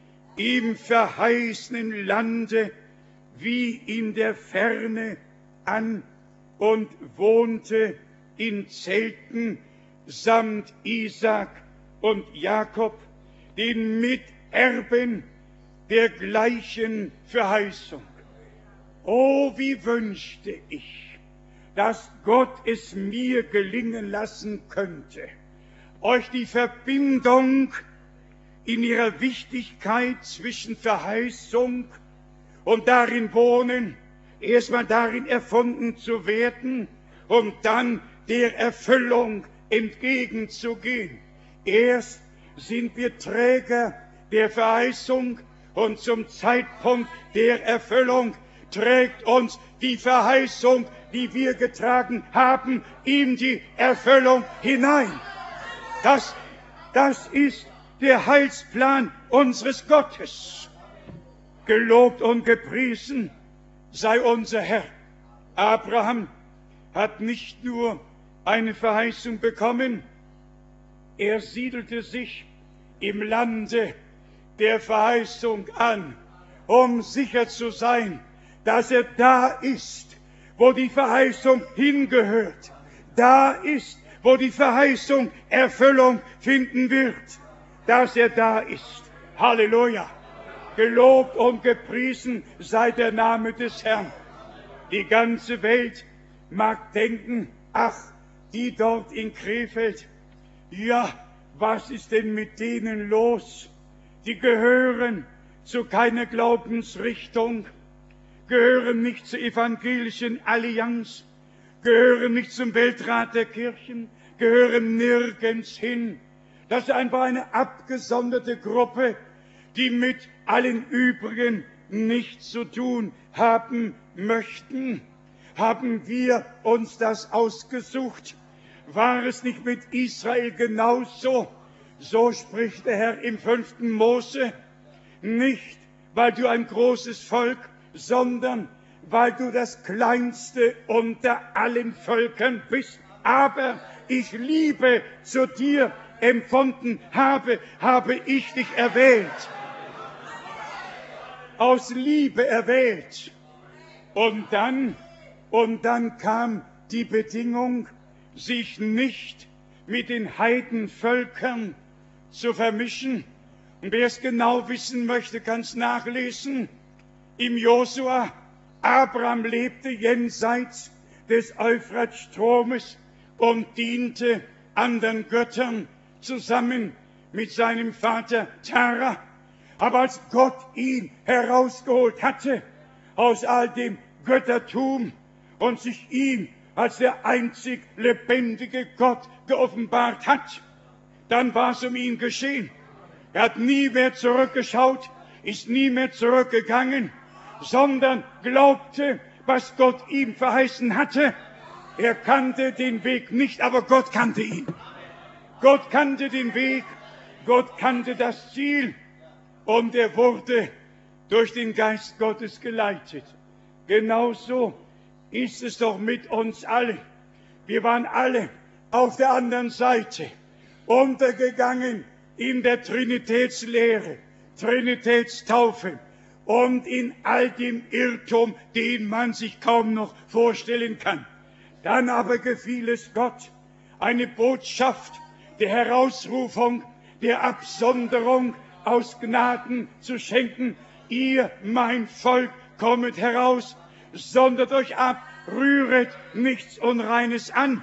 im verheißenen Lande wie in der Ferne an und wohnte in Zelten samt Isaak und Jakob, den Miterben der gleichen Verheißung. Oh, wie wünschte ich, dass Gott es mir gelingen lassen könnte, euch die Verbindung in ihrer Wichtigkeit zwischen Verheißung und darin wohnen, erstmal darin erfunden zu werden und dann der Erfüllung entgegenzugehen. Erst sind wir Träger der Verheißung und zum Zeitpunkt der Erfüllung trägt uns die Verheißung, die wir getragen haben, in die Erfüllung hinein. Das, das ist der Heilsplan unseres Gottes. Gelobt und gepriesen sei unser Herr. Abraham hat nicht nur eine Verheißung bekommen, er siedelte sich im Lande der Verheißung an, um sicher zu sein, dass er da ist, wo die Verheißung hingehört. Da ist, wo die Verheißung Erfüllung finden wird, dass er da ist. Halleluja! Gelobt und gepriesen sei der Name des Herrn. Die ganze Welt mag denken, ach, die dort in Krefeld, ja, was ist denn mit denen los? Die gehören zu keiner Glaubensrichtung, gehören nicht zur evangelischen Allianz, gehören nicht zum Weltrat der Kirchen, gehören nirgends hin. Das ist einfach eine abgesonderte Gruppe, die mit allen übrigen nichts zu tun haben möchten. Haben wir uns das ausgesucht? War es nicht mit Israel genauso? So spricht der Herr im fünften Mose. Nicht, weil du ein großes Volk, sondern weil du das kleinste unter allen Völkern bist. Aber ich Liebe zu dir empfunden habe, habe ich dich erwählt. Aus Liebe erwählt. Und dann, und dann kam die Bedingung, sich nicht mit den Heidenvölkern zu vermischen. Und wer es genau wissen möchte, kann es nachlesen. Im Josua, Abraham lebte jenseits des Euphratstromes und diente anderen Göttern zusammen mit seinem Vater Tara. Aber als Gott ihn herausgeholt hatte aus all dem Göttertum und sich ihm als der einzig lebendige Gott geoffenbart hat, dann war es um ihn geschehen. Er hat nie mehr zurückgeschaut, ist nie mehr zurückgegangen, sondern glaubte, was Gott ihm verheißen hatte. Er kannte den Weg nicht, aber Gott kannte ihn. Gott kannte den Weg, Gott kannte das Ziel und er wurde durch den Geist Gottes geleitet. Genauso ist es doch mit uns allen. Wir waren alle auf der anderen Seite untergegangen in der Trinitätslehre, Trinitätstaufe und in all dem Irrtum, den man sich kaum noch vorstellen kann. Dann aber gefiel es Gott, eine Botschaft der Herausrufung, der Absonderung aus Gnaden zu schenken. Ihr, mein Volk, kommet heraus, sondert euch ab, rühret nichts Unreines an.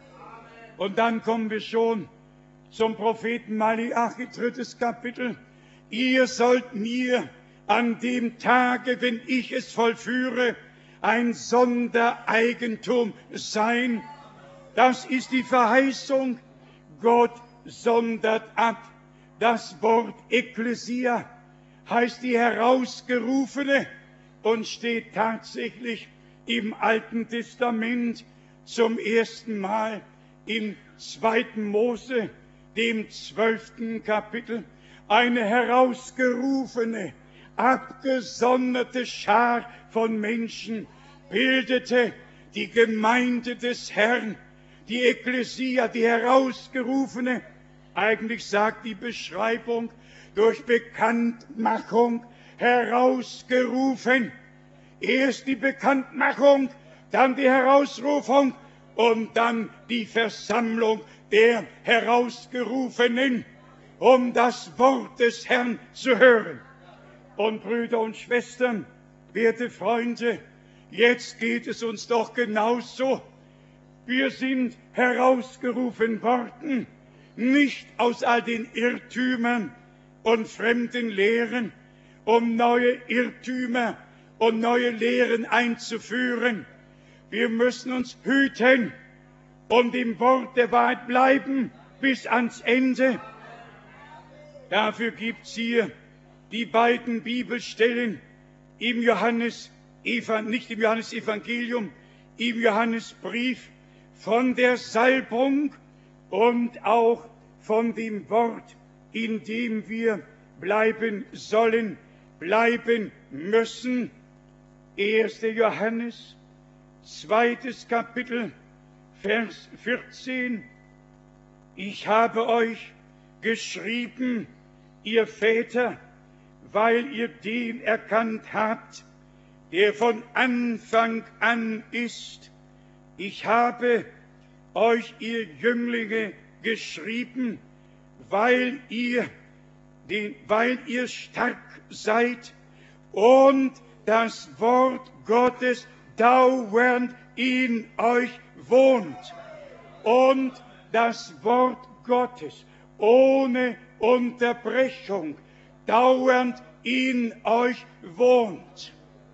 Und dann kommen wir schon zum Propheten Malachi, drittes Kapitel. Ihr sollt mir an dem Tage, wenn ich es vollführe, ein Sondereigentum sein. Das ist die Verheißung. Gott sondert ab. Das Wort Ekklesia heißt die Herausgerufene und steht tatsächlich im Alten Testament zum ersten Mal im zweiten Mose, dem zwölften Kapitel. Eine herausgerufene, abgesonderte Schar von Menschen bildete die Gemeinde des Herrn, die Ekklesia, die herausgerufene. Eigentlich sagt die Beschreibung durch Bekanntmachung herausgerufen. Erst die Bekanntmachung, dann die Herausrufung und dann die Versammlung der Herausgerufenen, um das Wort des Herrn zu hören. Und Brüder und Schwestern, werte Freunde, jetzt geht es uns doch genauso. Wir sind herausgerufen worden, nicht aus all den Irrtümern und fremden Lehren, um neue Irrtümer und neue Lehren einzuführen. Wir müssen uns hüten und im Wort der Wahrheit bleiben bis ans Ende. Dafür gibt's hier die beiden Bibelstellen im Johannes nicht im Johannesevangelium, im Johannesbrief von der Salbung und auch von dem Wort, in dem wir bleiben sollen, bleiben müssen. erster Johannes, zweites Kapitel, Vers vierzehn. Ich habe euch geschrieben, ihr Väter, weil ihr den erkannt habt, der von Anfang an ist. Ich habe euch, ihr Jünglinge, geschrieben, weil ihr, den, weil ihr stark seid und das Wort Gottes dauernd in euch wohnt. Und das Wort Gottes ohne Unterbrechung dauernd in euch wohnt.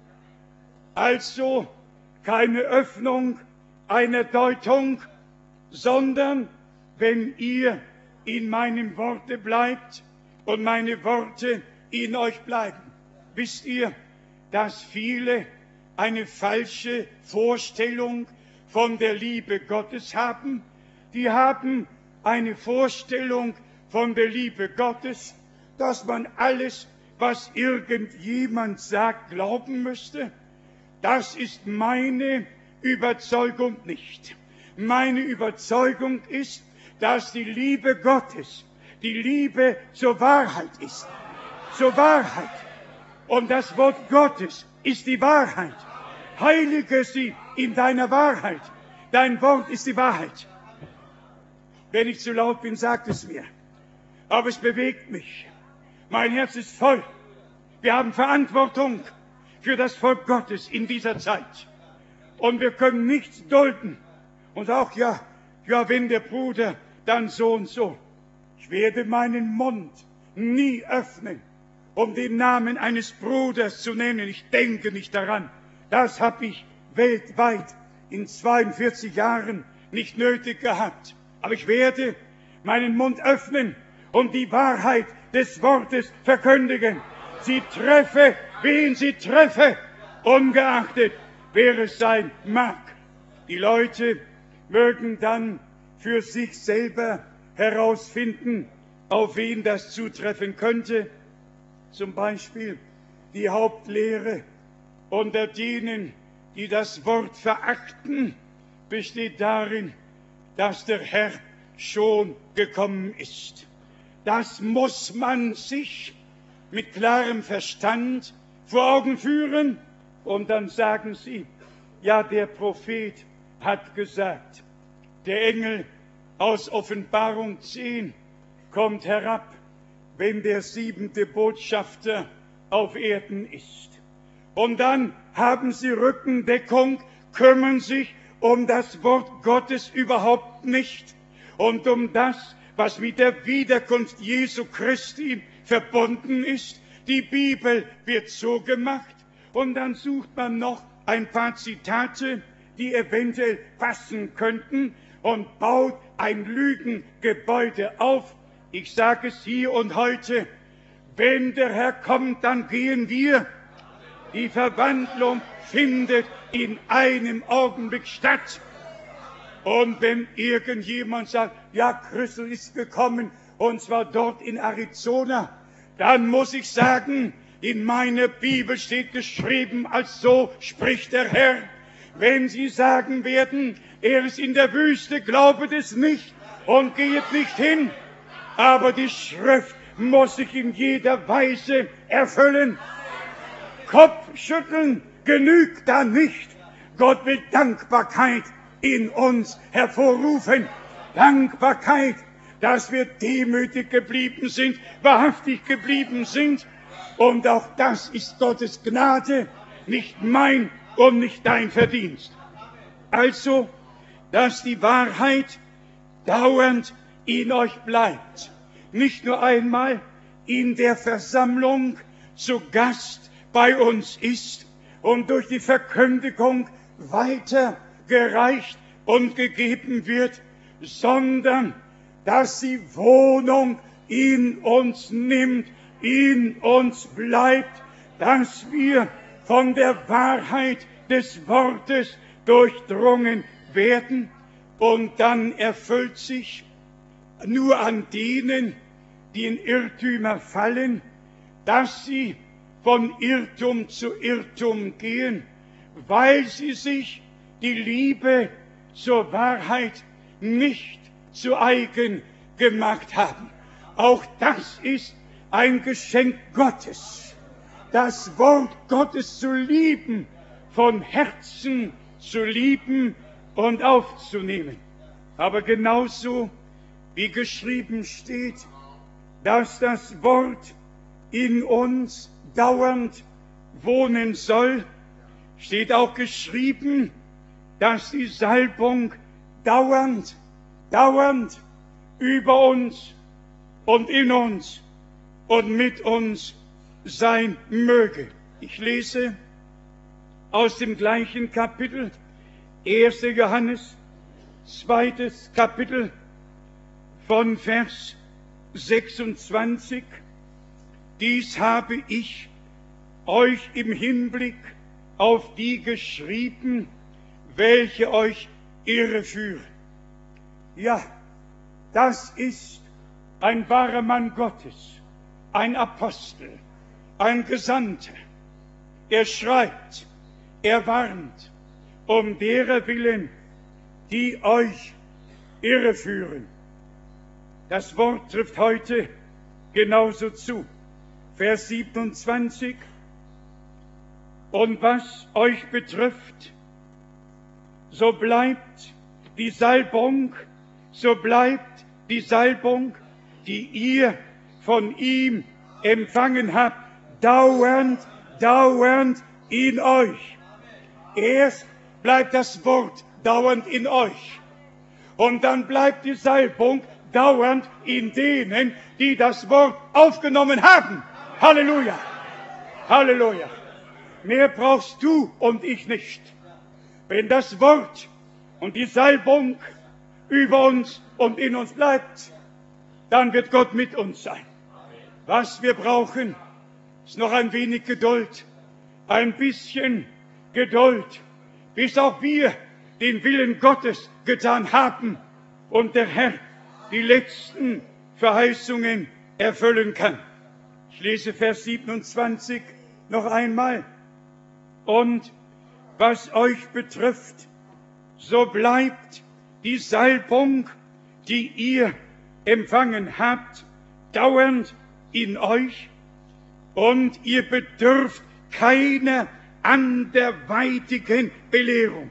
Also keine Öffnung einer Deutung, sondern wenn ihr in meinem Worte bleibt und meine Worte in euch bleiben. Wisst ihr, dass viele eine falsche Vorstellung von der Liebe Gottes haben? Die haben eine Vorstellung von der Liebe Gottes, dass man alles, was irgendjemand sagt, glauben müsste. Das ist meine Überzeugung nicht. Meine Überzeugung ist, dass die Liebe Gottes die Liebe zur Wahrheit ist. Zur Wahrheit. Und das Wort Gottes ist die Wahrheit. Heilige sie in deiner Wahrheit. Dein Wort ist die Wahrheit. Wenn ich zu laut bin, sagt es mir. Aber es bewegt mich. Mein Herz ist voll. Wir haben Verantwortung für das Volk Gottes in dieser Zeit. Und wir können nichts dulden. Und auch, ja, ja, wenn der Bruder, dann so und so. Ich werde meinen Mund nie öffnen, um den Namen eines Bruders zu nennen. Ich denke nicht daran. Das habe ich weltweit in zweiundvierzig Jahren nicht nötig gehabt. Aber ich werde meinen Mund öffnen und die Wahrheit des Wortes verkündigen. Sie treffe, wen sie treffe, ungeachtet, wer es sein mag. Die Leute mögen dann für sich selber herausfinden, auf wen das zutreffen könnte. Zum Beispiel die Hauptlehre unter denen, die das Wort verachten, besteht darin, dass der Herr schon gekommen ist. Das muss man sich mit klarem Verstand vor Augen führen. Und dann sagen sie, ja, der Prophet hat gesagt, der Engel aus Offenbarung zehn kommt herab, wenn der siebente Botschafter auf Erden ist. Und dann haben sie Rückendeckung, kümmern sich um das Wort Gottes überhaupt nicht und um das, was mit der Wiederkunft Jesu Christi verbunden ist. Die Bibel wird so gemacht und dann sucht man noch ein paar Zitate, die eventuell passen könnten und baut ein Lügengebäude auf. Ich sage es hier und heute, wenn der Herr kommt, dann gehen wir. Die Verwandlung findet in einem Augenblick statt. Und wenn irgendjemand sagt, ja, Christus ist gekommen, und zwar dort in Arizona, dann muss ich sagen, in meiner Bibel steht geschrieben, als so spricht der Herr. Wenn Sie sagen werden, er ist in der Wüste, glaubet es nicht und geht nicht hin. Aber die Schrift muss sich in jeder Weise erfüllen. Kopfschütteln genügt da nicht. Gott will Dankbarkeit in uns hervorrufen. Dankbarkeit, dass wir demütig geblieben sind, wahrhaftig geblieben sind. Und auch das ist Gottes Gnade, nicht mein und nicht dein Verdienst. Also, dass die Wahrheit dauernd in euch bleibt. Nicht nur einmal in der Versammlung zu Gast bei uns ist und durch die Verkündigung weitergereicht und gegeben wird, sondern dass sie Wohnung in uns nimmt, in uns bleibt, dass wir von der Wahrheit des Wortes durchdrungen werden, und dann erfüllt sich nur an denen, die in Irrtümer fallen, dass sie von Irrtum zu Irrtum gehen, weil sie sich die Liebe zur Wahrheit nicht zu eigen gemacht haben. Auch das ist ein Geschenk Gottes, das Wort Gottes zu lieben, von Herzen zu lieben und aufzunehmen. Aber genauso wie geschrieben steht, dass das Wort in uns dauernd wohnen soll, steht auch geschrieben, dass die Salbung dauernd, dauernd über uns und in uns und mit uns sein möge. Ich lese aus dem gleichen Kapitel, erster Johannes, zweites Kapitel, von Vers sechsundzwanzig. Dies habe ich euch im Hinblick auf die geschrieben, welche euch irreführen. Ja, das ist ein wahrer Mann Gottes, ein Apostel, ein Gesandter. Er schreibt, er warnt, um derer willen, die euch irreführen. Das Wort trifft heute genauso zu. Vers siebenundzwanzig. Und was euch betrifft, so bleibt die Salbung, so bleibt die Salbung, die ihr von ihm empfangen habt, dauernd, dauernd in euch. Erst bleibt das Wort dauernd in euch. Und dann bleibt die Salbung dauernd in denen, die das Wort aufgenommen haben. Halleluja! Halleluja! Mehr brauchst du und ich nicht. Wenn das Wort und die Salbung über uns und in uns bleibt, dann wird Gott mit uns sein. Was wir brauchen, ist noch ein wenig Geduld, ein bisschen Geduld, bis auch wir den Willen Gottes getan haben und der Herr die letzten Verheißungen erfüllen kann. Ich lese Vers siebenundzwanzig noch einmal. Und was euch betrifft, so bleibt die Salbung, die ihr empfangen habt, dauernd in euch, und ihr bedürft keiner anderweitigen Belehrung.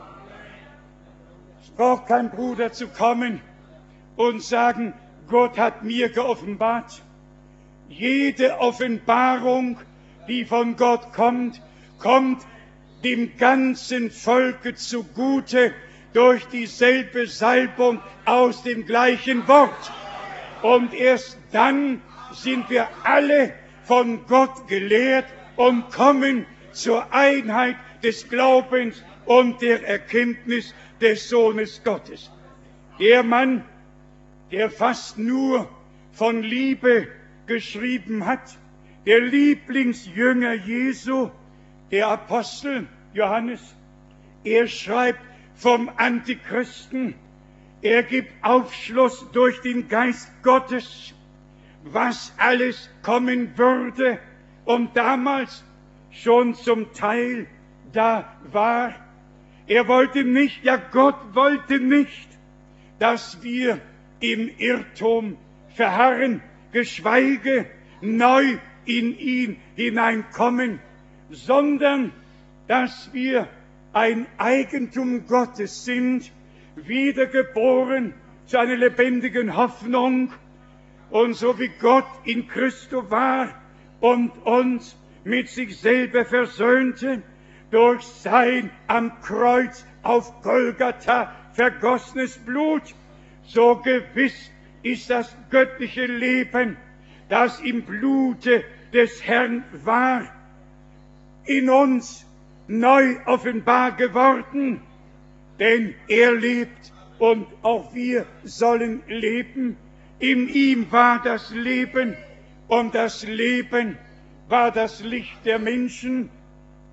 Es braucht kein Bruder zu kommen und sagen, Gott hat mir geoffenbart. Jede Offenbarung, die von Gott kommt, kommt dem ganzen Volke zugute durch dieselbe Salbung aus dem gleichen Wort. Und erst dann sind wir alle von Gott gelehrt und kommen zur Einheit des Glaubens und der Erkenntnis des Sohnes Gottes. Der Mann, der fast nur von Liebe geschrieben hat, der Lieblingsjünger Jesu, der Apostel Johannes, er schreibt vom Antichristen, er gibt Aufschluss durch den Geist Gottes, was alles kommen würde und damals schon zum Teil da war. Er wollte nicht, ja Gott wollte nicht, dass wir im Irrtum verharren, geschweige neu in ihn hineinkommen, sondern dass wir ein Eigentum Gottes sind, wiedergeboren zu einer lebendigen Hoffnung, und so wie Gott in Christo war und uns mit sich selber versöhnte, durch sein am Kreuz auf Golgatha vergossenes Blut, so gewiss ist das göttliche Leben, das im Blute des Herrn war, in uns neu offenbar geworden, denn er lebt und auch wir sollen leben. In ihm war das Leben und das Leben war das Licht der Menschen,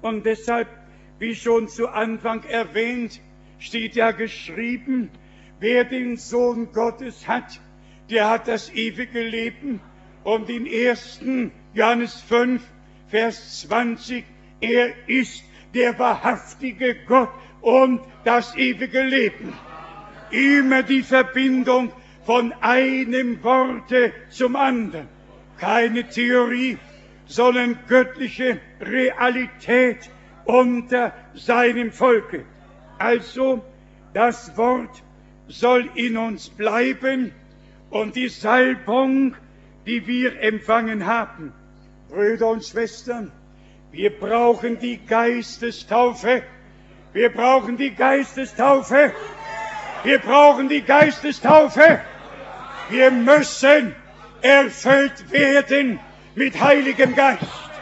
Und deshalb, wie schon zu Anfang erwähnt, steht ja geschrieben, wer den Sohn Gottes hat, der hat das ewige Leben. Und in ersten Johannes fünf, Vers zwanzig, er ist der wahrhaftige Gott und das ewige Leben. Immer die Verbindung von einem Worte zum anderen. Keine Theorie, sondern göttliche Realität unter seinem Volke. Also, das Wort soll in uns bleiben und die Salbung, die wir empfangen haben. Brüder und Schwestern, wir brauchen die Geistestaufe. Wir brauchen die Geistestaufe. Wir brauchen die Geistestaufe. Wir müssen erfüllt werden mit Heiligem Geist.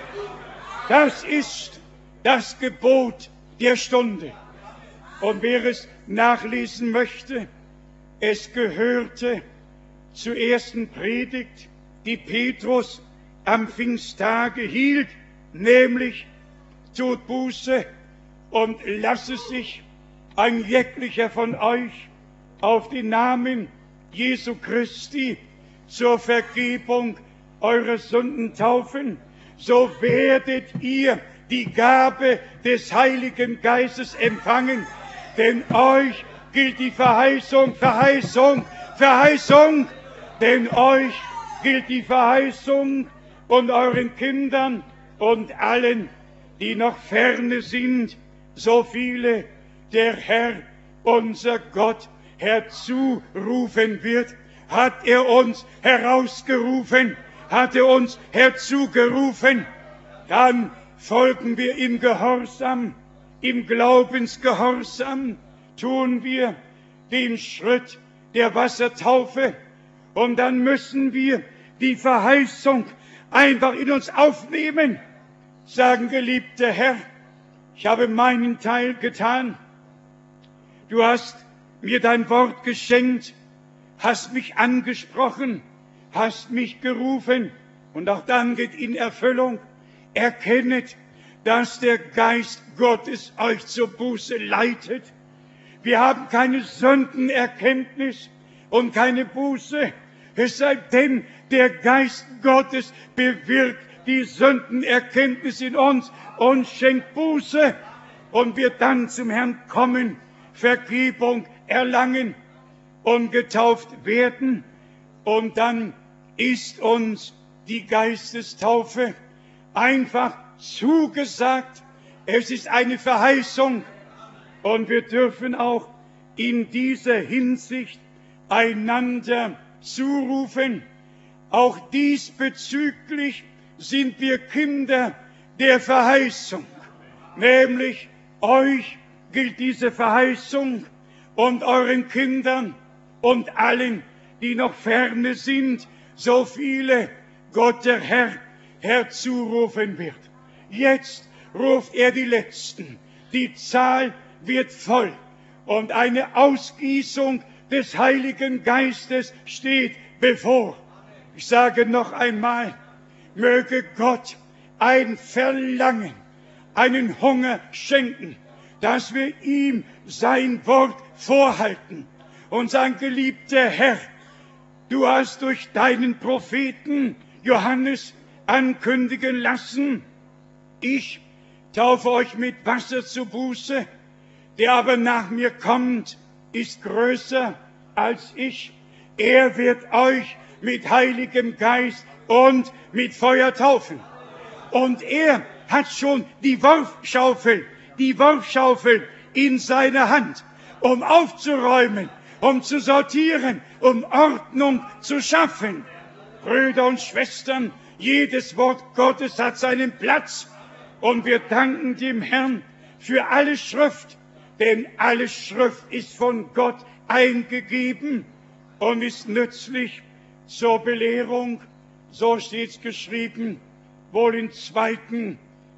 Das ist das Gebot der Stunde. Und wer es nachlesen möchte, es gehörte zur ersten Predigt, die Petrus am Pfingsttage hielt, nämlich tut Buße und lasse sich ein jeglicher von euch auf den Namen Jesu Christi zur Vergebung eurer Sünden taufen, so werdet ihr die Gabe des Heiligen Geistes empfangen, denn euch gilt die Verheißung, Verheißung, Verheißung, denn euch gilt die Verheißung und euren Kindern und allen, die noch ferne sind, so viele der Herr, unser Gott, herzurufen wird. Hat er uns herausgerufen, hat er uns herzugerufen, dann folgen wir im Gehorsam, im Glaubensgehorsam, tun wir den Schritt der Wassertaufe und dann müssen wir die Verheißung einfach in uns aufnehmen, sagen, geliebter Herr, ich habe meinen Teil getan, du hast mir dein Wort geschenkt, hast mich angesprochen, hast mich gerufen und auch dann geht in Erfüllung. Erkennet, dass der Geist Gottes euch zur Buße leitet. Wir haben keine Sündenerkenntnis und keine Buße, es sei denn, der Geist Gottes bewirkt die Sündenerkenntnis in uns und schenkt Buße und wir dann zum Herrn kommen, Vergebung erlangen und getauft werden. Und dann ist uns die Geistestaufe einfach zugesagt. Es ist eine Verheißung. Und wir dürfen auch in dieser Hinsicht einander zurufen. Auch diesbezüglich sind wir Kinder der Verheißung. Nämlich euch gilt diese Verheißung und euren Kindern und allen, die noch ferne sind, so viele Gott der Herr herzurufen wird. Jetzt ruft er die Letzten. Die Zahl wird voll und eine Ausgießung des Heiligen Geistes steht bevor. Ich sage noch einmal, möge Gott ein Verlangen, einen Hunger schenken, dass wir ihm sein Wort vorhalten und sagen, geliebter Herr, du hast durch deinen Propheten Johannes ankündigen lassen, ich taufe euch mit Wasser zur Buße, der aber nach mir kommt, ist größer als ich. Er wird euch mit Heiligem Geist und mit Feuer taufen. Und er hat schon die Wurfschaufel, die Wurfschaufel in seiner Hand, um aufzuräumen, um zu sortieren, um Ordnung zu schaffen. Brüder und Schwestern, jedes Wort Gottes hat seinen Platz. Und wir danken dem Herrn für alle Schrift, denn alle Schrift ist von Gott eingegeben und ist nützlich zur Belehrung. So steht es geschrieben, wohl in zweiten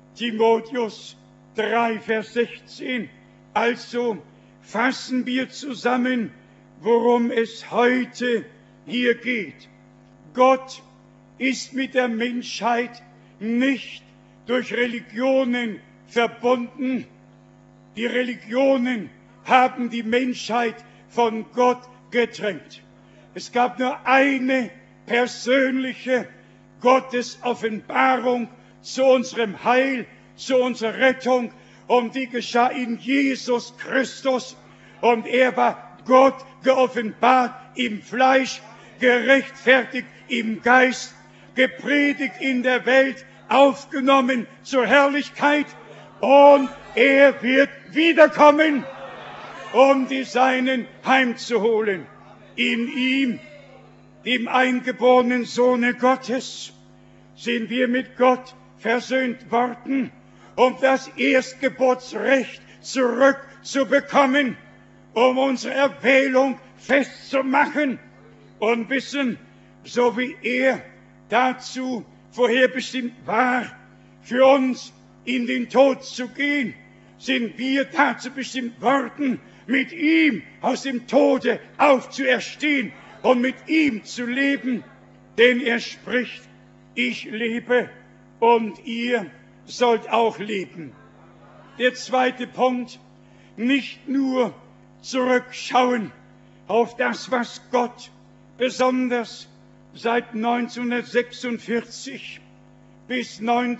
Timotheus drei, Vers sechzehn. Also fassen wir zusammen, worum es heute hier geht. Gott ist mit der Menschheit nicht durch Religionen verbunden. Die Religionen haben die Menschheit von Gott getrennt. Es gab nur eine persönliche Gottesoffenbarung zu unserem Heil, zu unserer Rettung, und die geschah in Jesus Christus. Und er war Gott geoffenbart im Fleisch, gerechtfertigt im Geist, gepredigt in der Welt, aufgenommen zur Herrlichkeit. Und er wird wiederkommen, um die Seinen heimzuholen. In ihm, dem eingeborenen Sohne Gottes, sind wir mit Gott versöhnt worden, um das Erstgeburtsrecht zurückzubekommen, um unsere Erwählung festzumachen und wissen, so wie er dazu vorherbestimmt war, für uns in den Tod zu gehen, sind wir dazu bestimmt worden, mit ihm aus dem Tode aufzuerstehen und mit ihm zu leben. Denn er spricht, ich lebe und ihr sollt auch leben. Der zweite Punkt, nicht nur zurückschauen auf das, was Gott besonders seit neunzehnhundertsechsundvierzig bis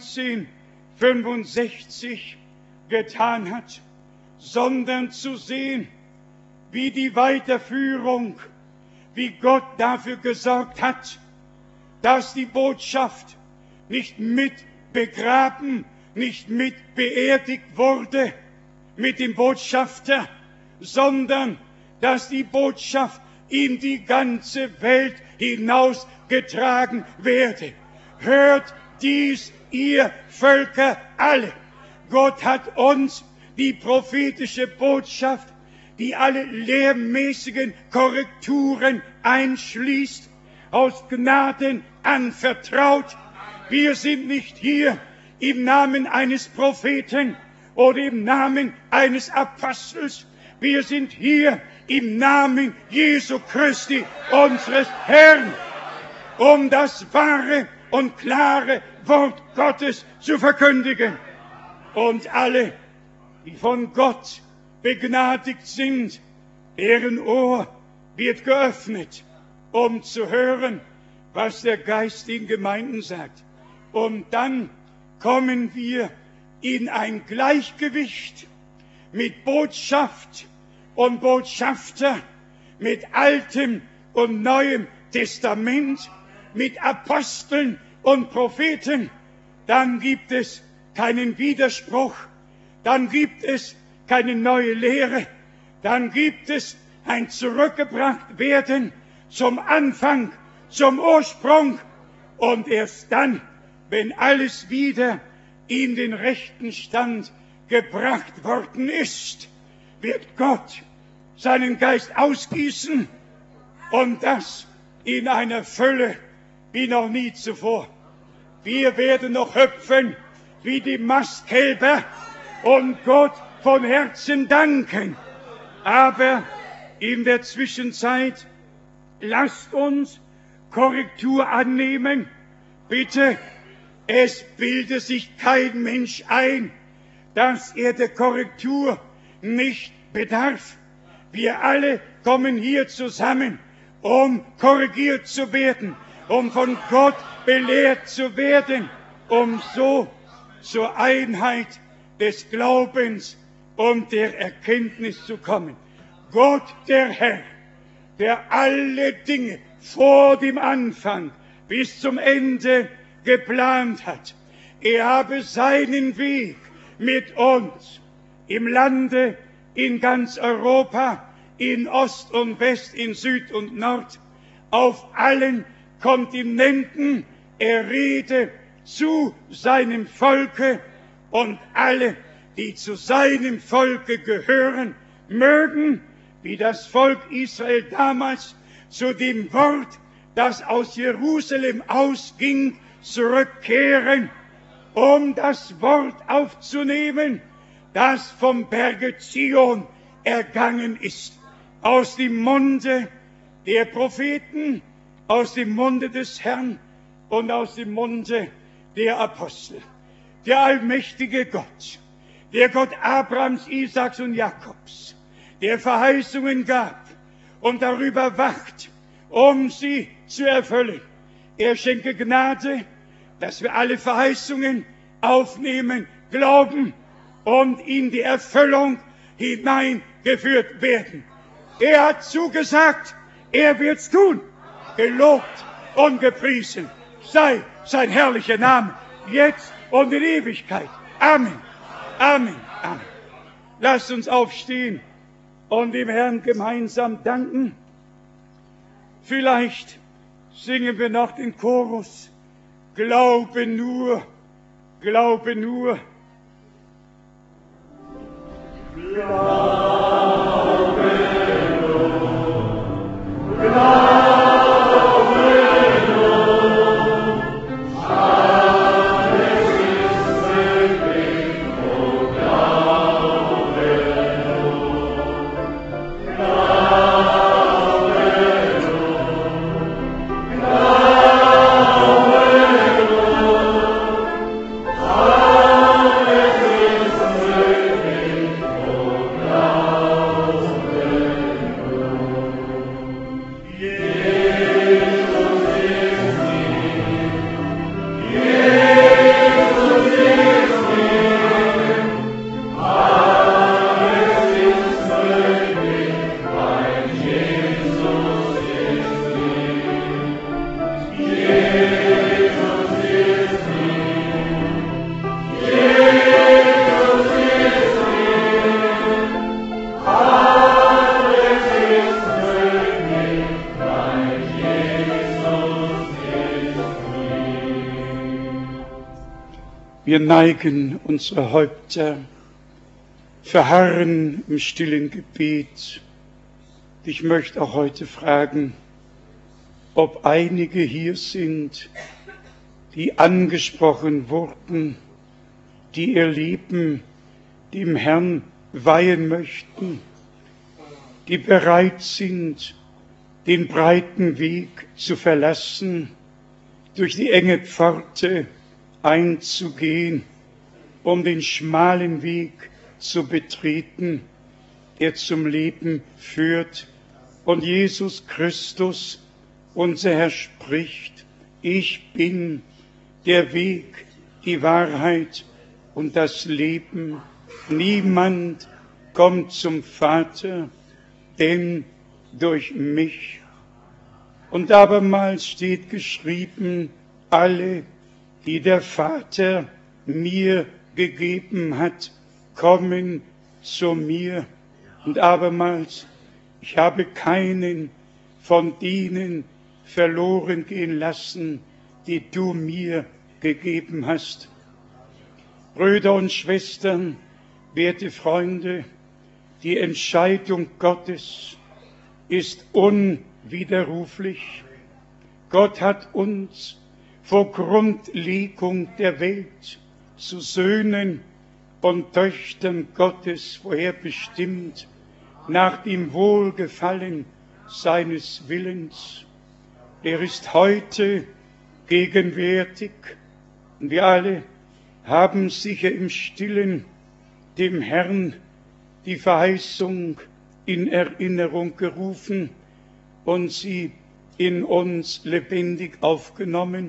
neunzehnhundertfünfundsechzig getan hat, sondern zu sehen, wie die Weiterführung, wie Gott dafür gesorgt hat, dass die Botschaft nicht mit begraben, nicht mit beerdigt wurde mit dem Botschafter, sondern dass die Botschaft in die ganze Welt hinausgetragen werde. Hört dies, ihr Völker alle. Gott hat uns die prophetische Botschaft, die alle lehrmäßigen Korrekturen einschließt, aus Gnaden anvertraut. Wir sind nicht hier im Namen eines Propheten oder im Namen eines Apostels. Wir sind hier im Namen Jesu Christi, unseres Herrn, um das wahre und klare Wort Gottes zu verkündigen. Und alle, die von Gott begnadigt sind, deren Ohr wird geöffnet, um zu hören, was der Geist den Gemeinden sagt. Und dann kommen wir in ein Gleichgewicht mit Botschaft und Botschafter, mit Altem und Neuem Testament, mit Aposteln und Propheten. Dann gibt es keinen Widerspruch, dann gibt es keine neue Lehre, dann gibt es ein Zurückgebrachtwerden zum Anfang, zum Ursprung. Und erst dann, wenn alles wieder in den rechten Stand gebracht worden ist, wird Gott seinen Geist ausgießen, und das in einer Fülle wie noch nie zuvor. Wir werden noch hüpfen wie die Mastkälber und Gott von Herzen danken. Aber in der Zwischenzeit lasst uns Korrektur annehmen. Bitte, es bilde sich kein Mensch ein, dass er der Korrektur nicht bedarf. Wir alle kommen hier zusammen, um korrigiert zu werden, um von Gott belehrt zu werden, um so zur Einheit des Glaubens und der Erkenntnis zu kommen. Gott, der Herr, der alle Dinge vor dem Anfang bis zum Ende geplant hat, er habe seinen Weg mit uns im Lande, in ganz Europa, in Ost und West, in Süd und Nord, auf allen Kontinenten. Er rede zu seinem Volke, und alle, die zu seinem Volke gehören, mögen, wie das Volk Israel damals, zu dem Wort, das aus Jerusalem ausging, zurückkehren, um das Wort aufzunehmen, das vom Berge Zion ergangen ist, aus dem Munde der Propheten, aus dem Munde des Herrn und aus dem Munde der Apostel. Der allmächtige Gott, der Gott Abrahams, Isaaks und Jakobs, der Verheißungen gab und darüber wacht, um sie zu erfüllen. Er schenke Gnade, dass wir alle Verheißungen aufnehmen, glauben und in die Erfüllung hineingeführt werden. Er hat zugesagt, er wird's tun. Gelobt und gepriesen sei sein herrlicher Name, jetzt und in Ewigkeit. Amen. Amen. Amen. Lasst uns aufstehen und dem Herrn gemeinsam danken. Vielleicht singen wir noch den Chorus. Glaube nur, glaube nur. Glaube nur, glaube Wir neigen unsere Häupter, verharren im stillen Gebet. Ich möchte auch heute fragen, ob einige hier sind, die angesprochen wurden, die ihr Leben dem Herrn weihen möchten, die bereit sind, den breiten Weg zu verlassen, durch die enge Pforte einzugehen, um den schmalen Weg zu betreten, der zum Leben führt. Und Jesus Christus, unser Herr, spricht: Ich bin der Weg, die Wahrheit und das Leben. Niemand kommt zum Vater, denn durch mich. Und abermals steht geschrieben: Alle, die der Vater mir gegeben hat, kommen zu mir. Und abermals: Ich habe keinen von denen verloren gehen lassen, die du mir gegeben hast. Brüder und Schwestern, werte Freunde, die Entscheidung Gottes ist unwiderruflich. Gott hat uns vor Grundlegung der Welt zu Söhnen und Töchtern Gottes vorherbestimmt, nach dem Wohlgefallen seines Willens. Er ist heute gegenwärtig und wir alle haben sicher im Stillen dem Herrn die Verheißung in Erinnerung gerufen und sie in uns lebendig aufgenommen,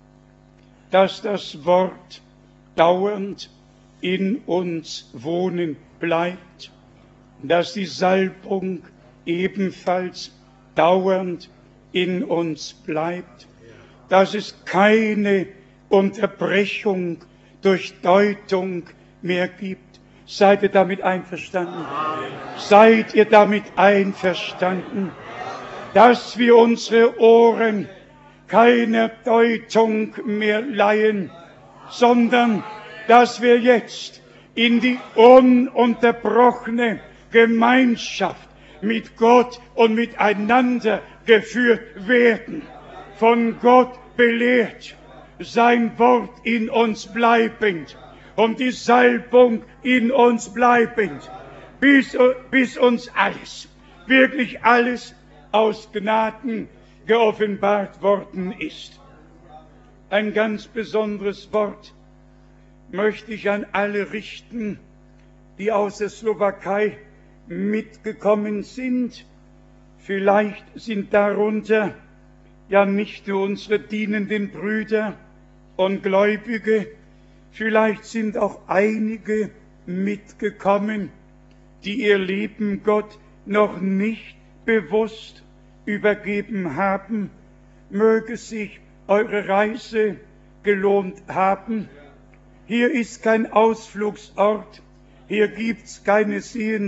dass das Wort dauernd in uns wohnen bleibt, dass die Salbung ebenfalls dauernd in uns bleibt, dass es keine Unterbrechung durch Deutung mehr gibt. Seid ihr damit einverstanden? Amen. Seid ihr damit einverstanden, dass wir unsere Ohren keiner Deutung mehr leihen, sondern dass wir jetzt in die ununterbrochene Gemeinschaft mit Gott und miteinander geführt werden, von Gott belehrt, sein Wort in uns bleibend und die Salbung in uns bleibend, bis, bis uns alles, wirklich alles aus Gnaden geoffenbart worden ist. Ein ganz besonderes Wort möchte ich an alle richten, die aus der Slowakei mitgekommen sind. Vielleicht sind darunter ja nicht nur unsere dienenden Brüder und Gläubige, vielleicht sind auch einige mitgekommen, die ihr Leben Gott noch nicht bewusst übergeben haben. Möge sich eure Reise gelohnt haben. Hier ist kein Ausflugsort, hier gibt's keine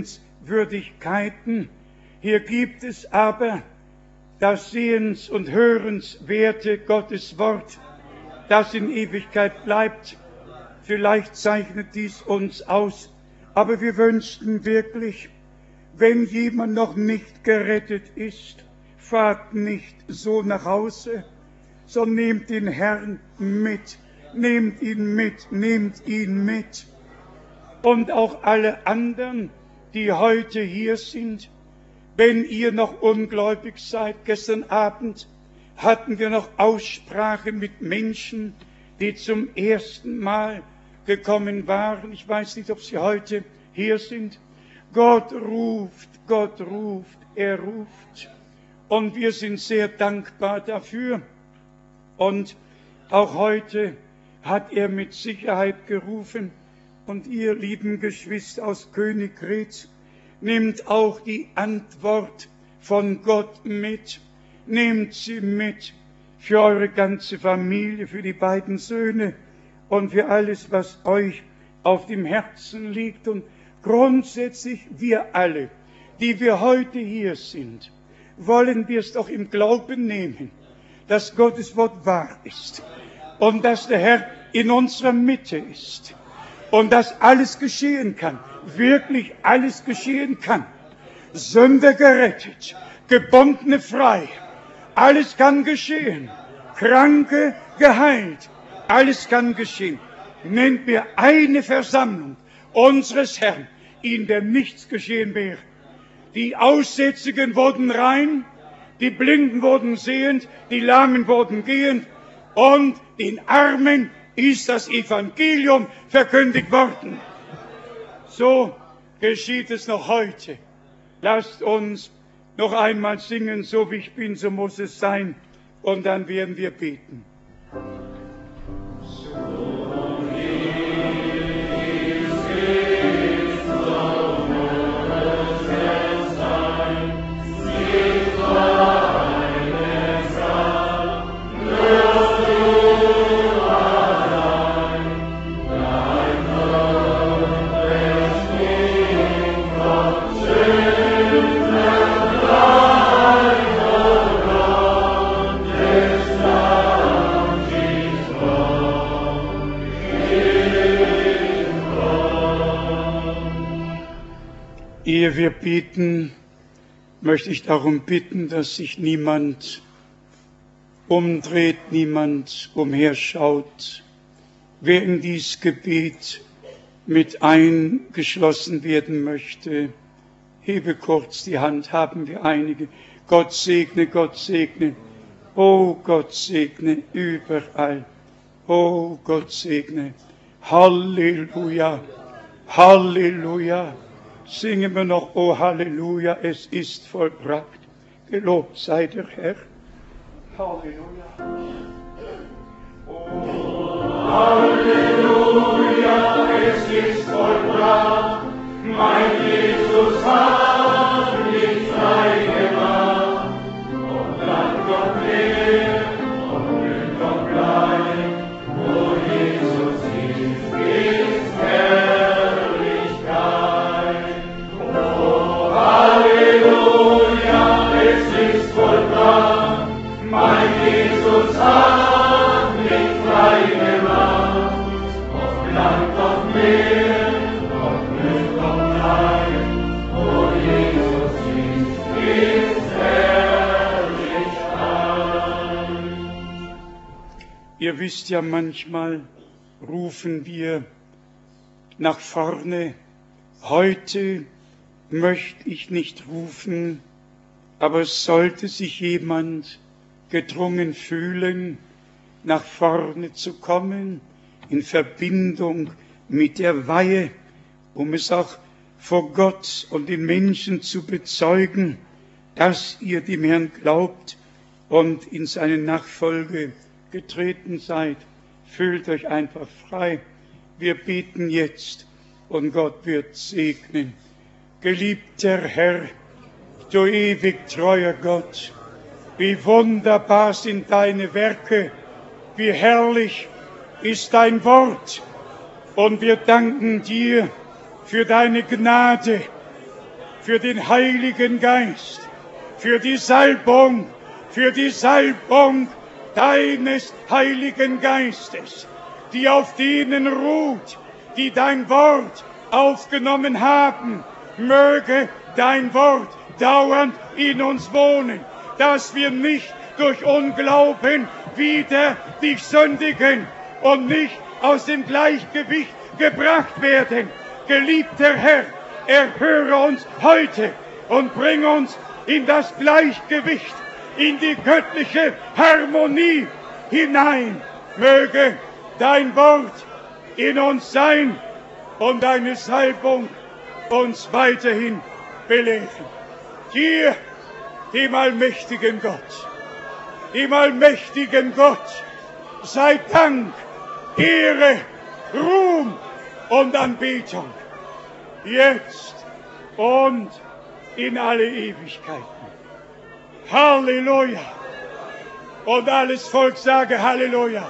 Sehenswürdigkeiten, hier gibt es aber das Sehens- und Hörenswerte Gottes Wort, das in Ewigkeit bleibt. Vielleicht zeichnet dies uns aus, aber wir wünschten wirklich, wenn jemand noch nicht gerettet ist, fahrt nicht so nach Hause, sondern nehmt den Herrn mit, nehmt ihn mit, nehmt ihn mit. Und auch alle anderen, die heute hier sind, wenn ihr noch ungläubig seid, gestern Abend hatten wir noch Aussprache mit Menschen, die zum ersten Mal gekommen waren. Ich weiß nicht, ob sie heute hier sind. Gott ruft, Gott ruft, er ruft. Und wir sind sehr dankbar dafür. Und auch heute hat er mit Sicherheit gerufen. Und ihr lieben Geschwister aus Königgrätz, nehmt auch die Antwort von Gott mit. Nehmt sie mit für eure ganze Familie, für die beiden Söhne und für alles, was euch auf dem Herzen liegt. Und grundsätzlich wir alle, die wir heute hier sind, wollen wir es doch im Glauben nehmen, dass Gottes Wort wahr ist und dass der Herr in unserer Mitte ist und dass alles geschehen kann, wirklich alles geschehen kann. Sünder gerettet, Gebundene frei, alles kann geschehen. Kranke geheilt, alles kann geschehen. Nennt mir eine Versammlung unseres Herrn, in der nichts geschehen wäre. Die Aussätzigen wurden rein, die Blinden wurden sehend, die Lahmen wurden gehend und den Armen ist das Evangelium verkündigt worden. So geschieht es noch heute. Lasst uns noch einmal singen, so wie ich bin, so muss es sein, und dann werden wir beten. Ehe wir beten, möchte ich darum bitten, dass sich niemand umdreht, niemand umherschaut. Wer in dieses Gebet mit eingeschlossen werden möchte, hebe kurz die Hand, haben wir einige. Gott segne, Gott segne, oh Gott segne überall, oh Gott segne, Halleluja, Halleluja. Singen wir noch, oh Halleluja, es ist vollbracht. Gelobt sei der Herr. Halleluja. Oh Halleluja, es ist vollbracht. Mein Jesus hat mich frei gemacht. Und dann kommt er und will doch bleiben, wo Jesus ist, ist Herrlichkeit. Halleluja, es ist vollbracht, mein Jesus hat mich frei gemacht. Auf Land, auf Meer, auf Luft, auf Leid, wo Jesus ist, ist Herrlichkeit. Ihr wisst ja, manchmal rufen wir nach vorne. Heute möchte ich nicht rufen, aber sollte sich jemand gedrungen fühlen, nach vorne zu kommen, in Verbindung mit der Weihe, um es auch vor Gott und den Menschen zu bezeugen, dass ihr dem Herrn glaubt und in seine Nachfolge getreten seid. Fühlt euch einfach frei. Wir beten jetzt und Gott wird segnen. Geliebter Herr, du ewig treuer Gott, wie wunderbar sind deine Werke, wie herrlich ist dein Wort. Und wir danken dir für deine Gnade, für den Heiligen Geist, für die Salbung, für die Salbung deines Heiligen Geistes, die auf denen ruht, die dein Wort aufgenommen haben. Möge dein Wort dauernd in uns wohnen, dass wir nicht durch Unglauben wieder dich sündigen und nicht aus dem Gleichgewicht gebracht werden. Geliebter Herr, erhöre uns heute und bring uns in das Gleichgewicht, in die göttliche Harmonie hinein. Möge dein Wort in uns sein und deine Salbung uns weiterhin belehren. Dir, dem allmächtigen Gott, dem allmächtigen Gott, sei Dank, Ehre, Ruhm und Anbetung, jetzt und in alle Ewigkeiten. Halleluja! Und alles Volk sage Halleluja!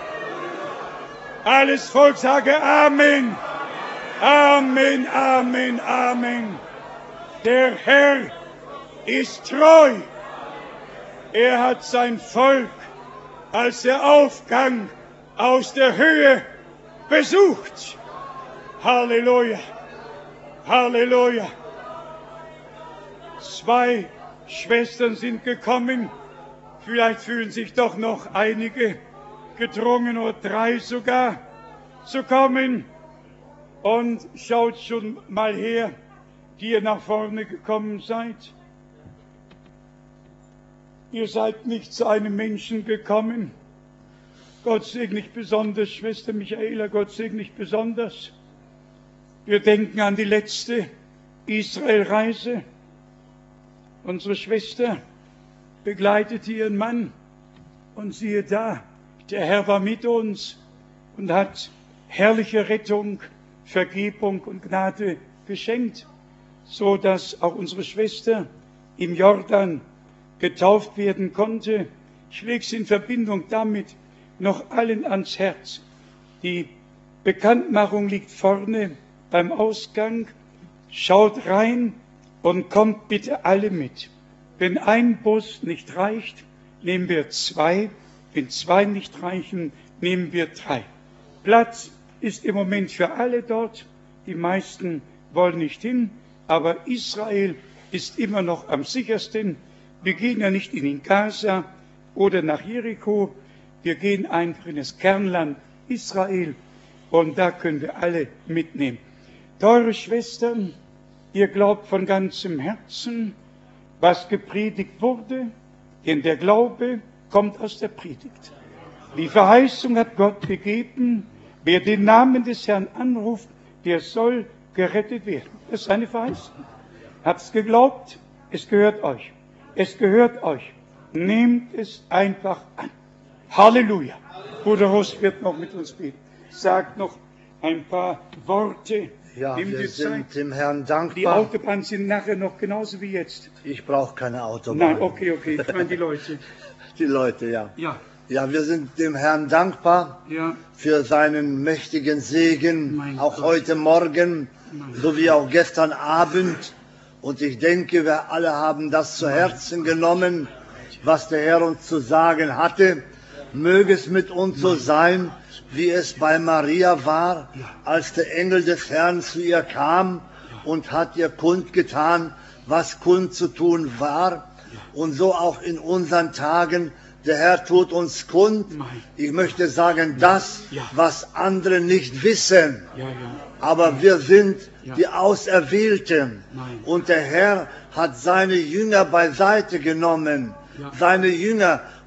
Alles Volk sage Amen! Amen, Amen, Amen! Der Herr ist treu. Er hat sein Volk, als der Aufgang aus der Höhe besucht. Halleluja! Halleluja! Zwei Schwestern sind gekommen. Vielleicht fühlen sich doch noch einige gedrungen, oder drei sogar, zu kommen. Und schaut schon mal her, die ihr nach vorne gekommen seid. Ihr seid nicht zu einem Menschen gekommen. Gott segne dich besonders, Schwester Michaela, Gott segne dich besonders. Wir denken an die letzte Israelreise. Unsere Schwester begleitete ihren Mann und siehe da, der Herr war mit uns und hat herrliche Rettung, Vergebung und Gnade geschenkt, so dass auch unsere Schwester im Jordan getauft werden konnte. Ich lege es in Verbindung damit noch allen ans Herz. Die Bekanntmachung liegt vorne beim Ausgang. Schaut rein und kommt bitte alle mit. Wenn ein Bus nicht reicht, nehmen wir zwei. Wenn zwei nicht reichen, nehmen wir drei. Platz ist im Moment für alle dort. Die meisten wollen nicht hin, aber Israel ist immer noch am sichersten. Wir gehen ja nicht in den Gaza oder nach Jericho. Wir gehen einfach in das Kernland Israel und da können wir alle mitnehmen. Teure Schwestern, ihr glaubt von ganzem Herzen, was gepredigt wurde, denn der Glaube kommt aus der Predigt. Die Verheißung hat Gott gegeben, wer den Namen des Herrn anruft, der soll gerettet werden. Das ist eine Verheißung. Habt's geglaubt? Es gehört euch. Es gehört euch. Nehmt es einfach an. Halleluja. Bruder Rost wird noch mit uns beten. Sagt noch ein paar Worte. Ja, Nimm wir dir sind Zeit. dem Herrn Die dankbar. Autobahnen sind nachher noch genauso wie jetzt. Ich brauche keine Autobahn. Nein, okay, okay. Ich meine die Leute. Die Leute, ja. Ja, Ja, wir sind dem Herrn dankbar ja. für seinen mächtigen Segen, Mein auch Gott. heute Morgen, Mein sowie auch gestern Abend. Und ich denke, wir alle haben das zu Herzen genommen, was der Herr uns zu sagen hatte. Möge es mit uns so sein, wie es bei Maria war, als der Engel des Herrn zu ihr kam und hat ihr kundgetan, was kund zu tun war. Und so auch in unseren Tagen, der Herr tut uns kund. Ich möchte sagen, das, was andere nicht wissen. Ja, ja. Aber wir sind die Auserwählten. Und der Herr hat seine Jünger beiseite genommen. Seine Jünger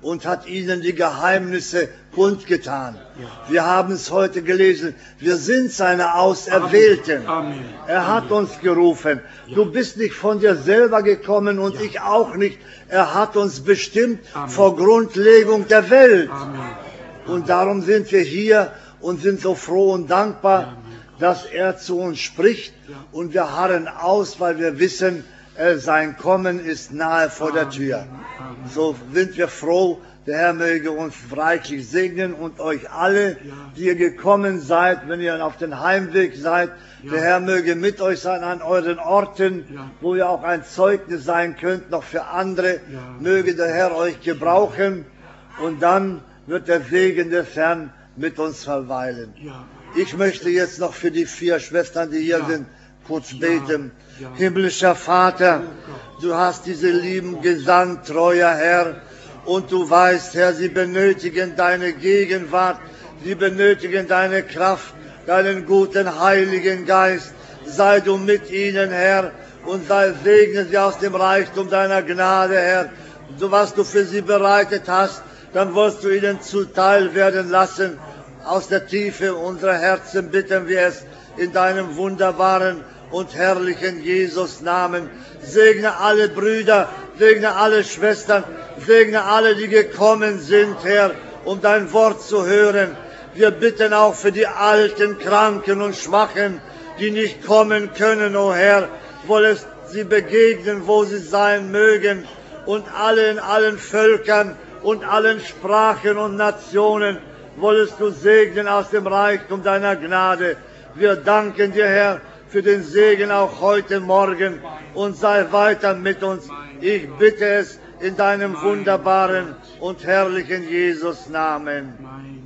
und hat ihnen die Geheimnisse kundgetan. Wir haben es heute gelesen. Wir sind seine Auserwählten. Amen. Er hat uns gerufen. Du bist nicht von dir selber gekommen und ich auch nicht. Er hat uns bestimmt Amen. vor Grundlegung der Welt. Amen. Und darum sind wir hier und sind so froh und dankbar, Amen. dass er zu uns spricht. Und wir harren aus, weil wir wissen, äh, sein Kommen ist nahe vor der Tür. Amen. So sind wir froh. Der Herr möge uns reichlich segnen und euch alle, die ihr gekommen seid, wenn ihr auf den Heimweg seid. Der Herr möge mit euch sein an euren Orten, wo ihr auch ein Zeugnis sein könnt, noch für andere. Möge der Herr euch gebrauchen und dann wird der Segen des Herrn mit uns verweilen. Ich möchte jetzt noch für die vier Schwestern, die hier sind, kurz beten. Himmlischer Vater, du hast diese Lieben gesandt, treuer Herr. Und du weißt, Herr, sie benötigen deine Gegenwart, sie benötigen deine Kraft, deinen guten Heiligen Geist. Sei du mit ihnen, Herr, und sei segne sie aus dem Reichtum deiner Gnade, Herr. So was du für sie bereitet hast, dann wirst du ihnen zuteil werden lassen. Aus der Tiefe unserer Herzen bitten wir es in deinem wunderbaren und herrlichen Jesus Namen. Segne alle Brüder, segne alle Schwestern, segne alle, die gekommen sind, Herr, um dein Wort zu hören. Wir bitten auch für die alten, Kranken und Schwachen, die nicht kommen können, o Herr. Wollest sie begegnen, wo sie sein mögen, und alle in allen Völkern und allen Sprachen und Nationen wollest du segnen aus dem Reichtum deiner Gnade. Wir danken dir, Herr, für den Segen auch heute Morgen und sei weiter mit uns. Ich bitte es in deinem wunderbaren und herrlichen Jesus Namen.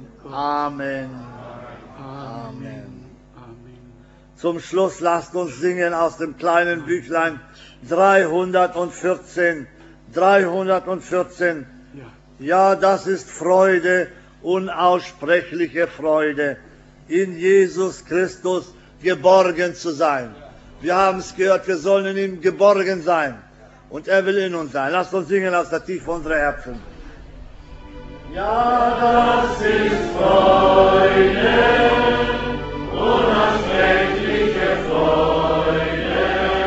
Amen. Amen. Zum Schluss lasst uns singen aus dem kleinen Büchlein dreihundertvierzehn. dreihundertvierzehn. Ja, das ist Freude, unaussprechliche Freude, in Jesus Christus geborgen zu sein. Wir haben es gehört, wir sollen in ihm geborgen sein. Und er will in uns sein. Lasst uns singen aus der Tiefe unserer Herzen. Ja, das ist Freude, unaussprechliche Freude,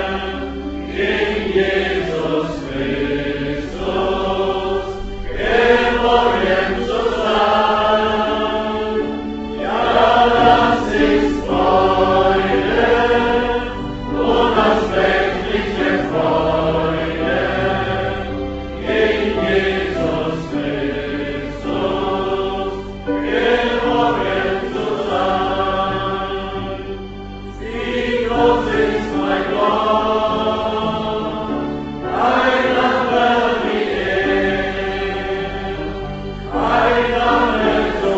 in Jesus Christus geborgen zu sein. Ja, das ist Freude, unaussprechliche Freude, in Jesus Christus geborgen zu sein. Wie groß ist mein Gott, ein anderer wie er, ein anderer so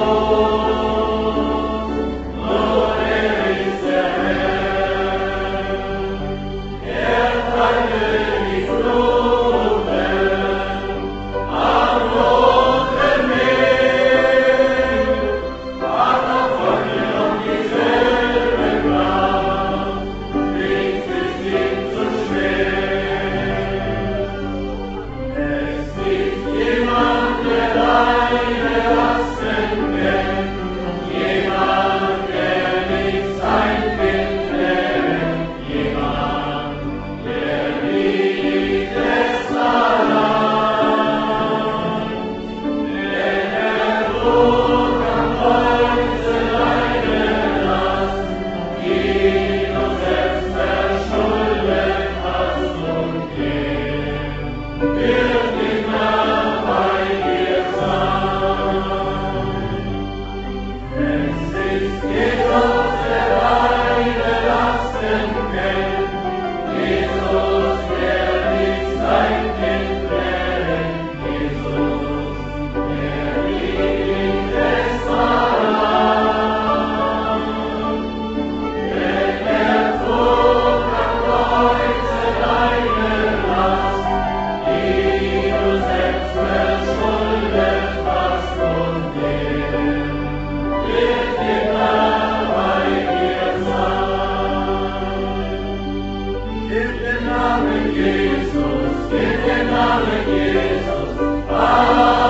groß, nur er ist der Herr. Er teilte die Fluten am Roten Meer, hat auf Wolken und dieselben Kraft, nichts ist ihm zu schwer. Es ist jemand, der deine Lasten kennt, jemand, der nicht sein Kind nennt, jemand, der liebt es allein. Denn er trug am Kreuze deine Last, die du selbst verschuldet hast, und er wird immer bei dir sein. Es ist Jesus, der deine Lasten kennt, Jesus, der nicht sein Kind nennt, Jesus, der liebt es allein. Denn er trug am Kreuze deine Last, die du selbst verschuldet hast, und er wird immer bei dir sein. In den Namen Jesus, in den Namen Jesus, Amen.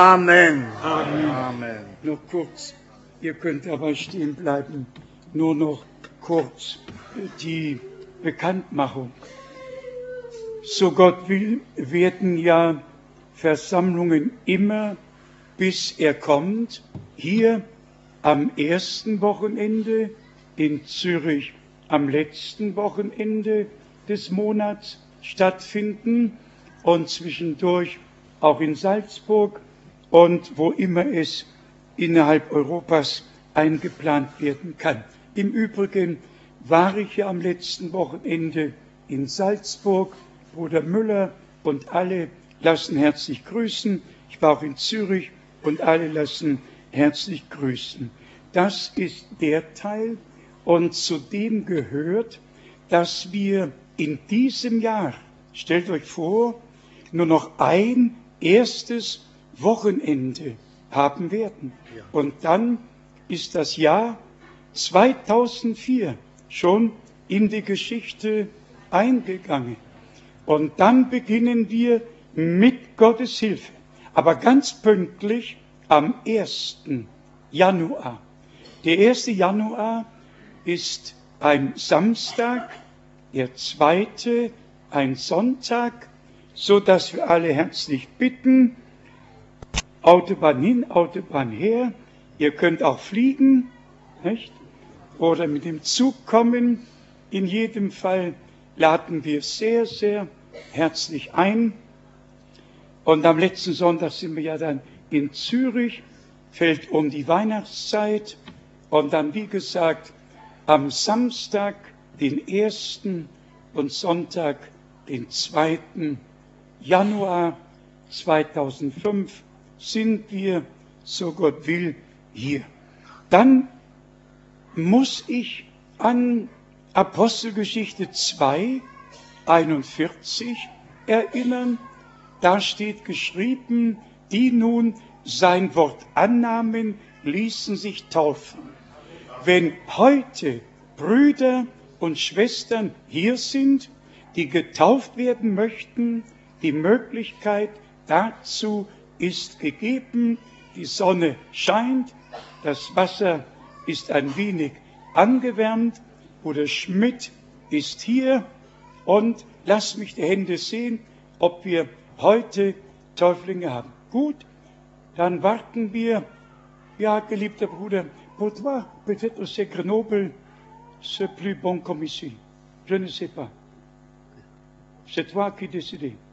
Amen. Amen. Amen. Noch kurz, ihr könnt dabei stehen bleiben, nur noch kurz die Bekanntmachung. So Gott will, werden ja Versammlungen immer, bis er kommt, hier am ersten Wochenende, in Zürich am letzten Wochenende des Monats stattfinden und zwischendurch auch in Salzburg und wo immer es innerhalb Europas eingeplant werden kann. Im Übrigen war ich ja am letzten Wochenende in Salzburg. Bruder Müller und alle lassen herzlich grüßen. Ich war auch in Zürich und alle lassen herzlich grüßen. Das ist der Teil und zu dem gehört, dass wir in diesem Jahr, stellt euch vor, nur noch ein erstes Wochenende haben werden. Und dann ist das Jahr zweitausendvier schon in die Geschichte eingegangen. Und dann beginnen wir mit Gottes Hilfe, aber ganz pünktlich am ersten Januar. Der erste Januar ist ein Samstag, der zweite ein Sonntag, so dass wir alle herzlich bitten, Autobahn hin, Autobahn her, ihr könnt auch fliegen, nicht? Oder mit dem Zug kommen. In jedem Fall laden wir sehr, sehr herzlich ein. Und am letzten Sonntag sind wir ja dann in Zürich, fällt um die Weihnachtszeit. Und dann, wie gesagt, am Samstag, den ersten und Sonntag, den zweiten Januar zweitausendfünf, sind wir, so Gott will, hier. Dann muss ich an Apostelgeschichte zwei, einundvierzig erinnern. Da steht geschrieben, die nun sein Wort annahmen, ließen sich taufen. Wenn heute Brüder und Schwestern hier sind, die getauft werden möchten, die Möglichkeit dazu ist gegeben. Die Sonne scheint, das Wasser ist ein wenig angewärmt. Bruder Schmidt ist hier und lasst mich die Hände sehen, ob wir heute Täuflinge haben. Gut, dann warten wir. Ja, geliebter Bruder, pour toi, peut-être c'est Grenoble, c'est plus bon comme ici. Je ne sais pas. C'est toi qui décides.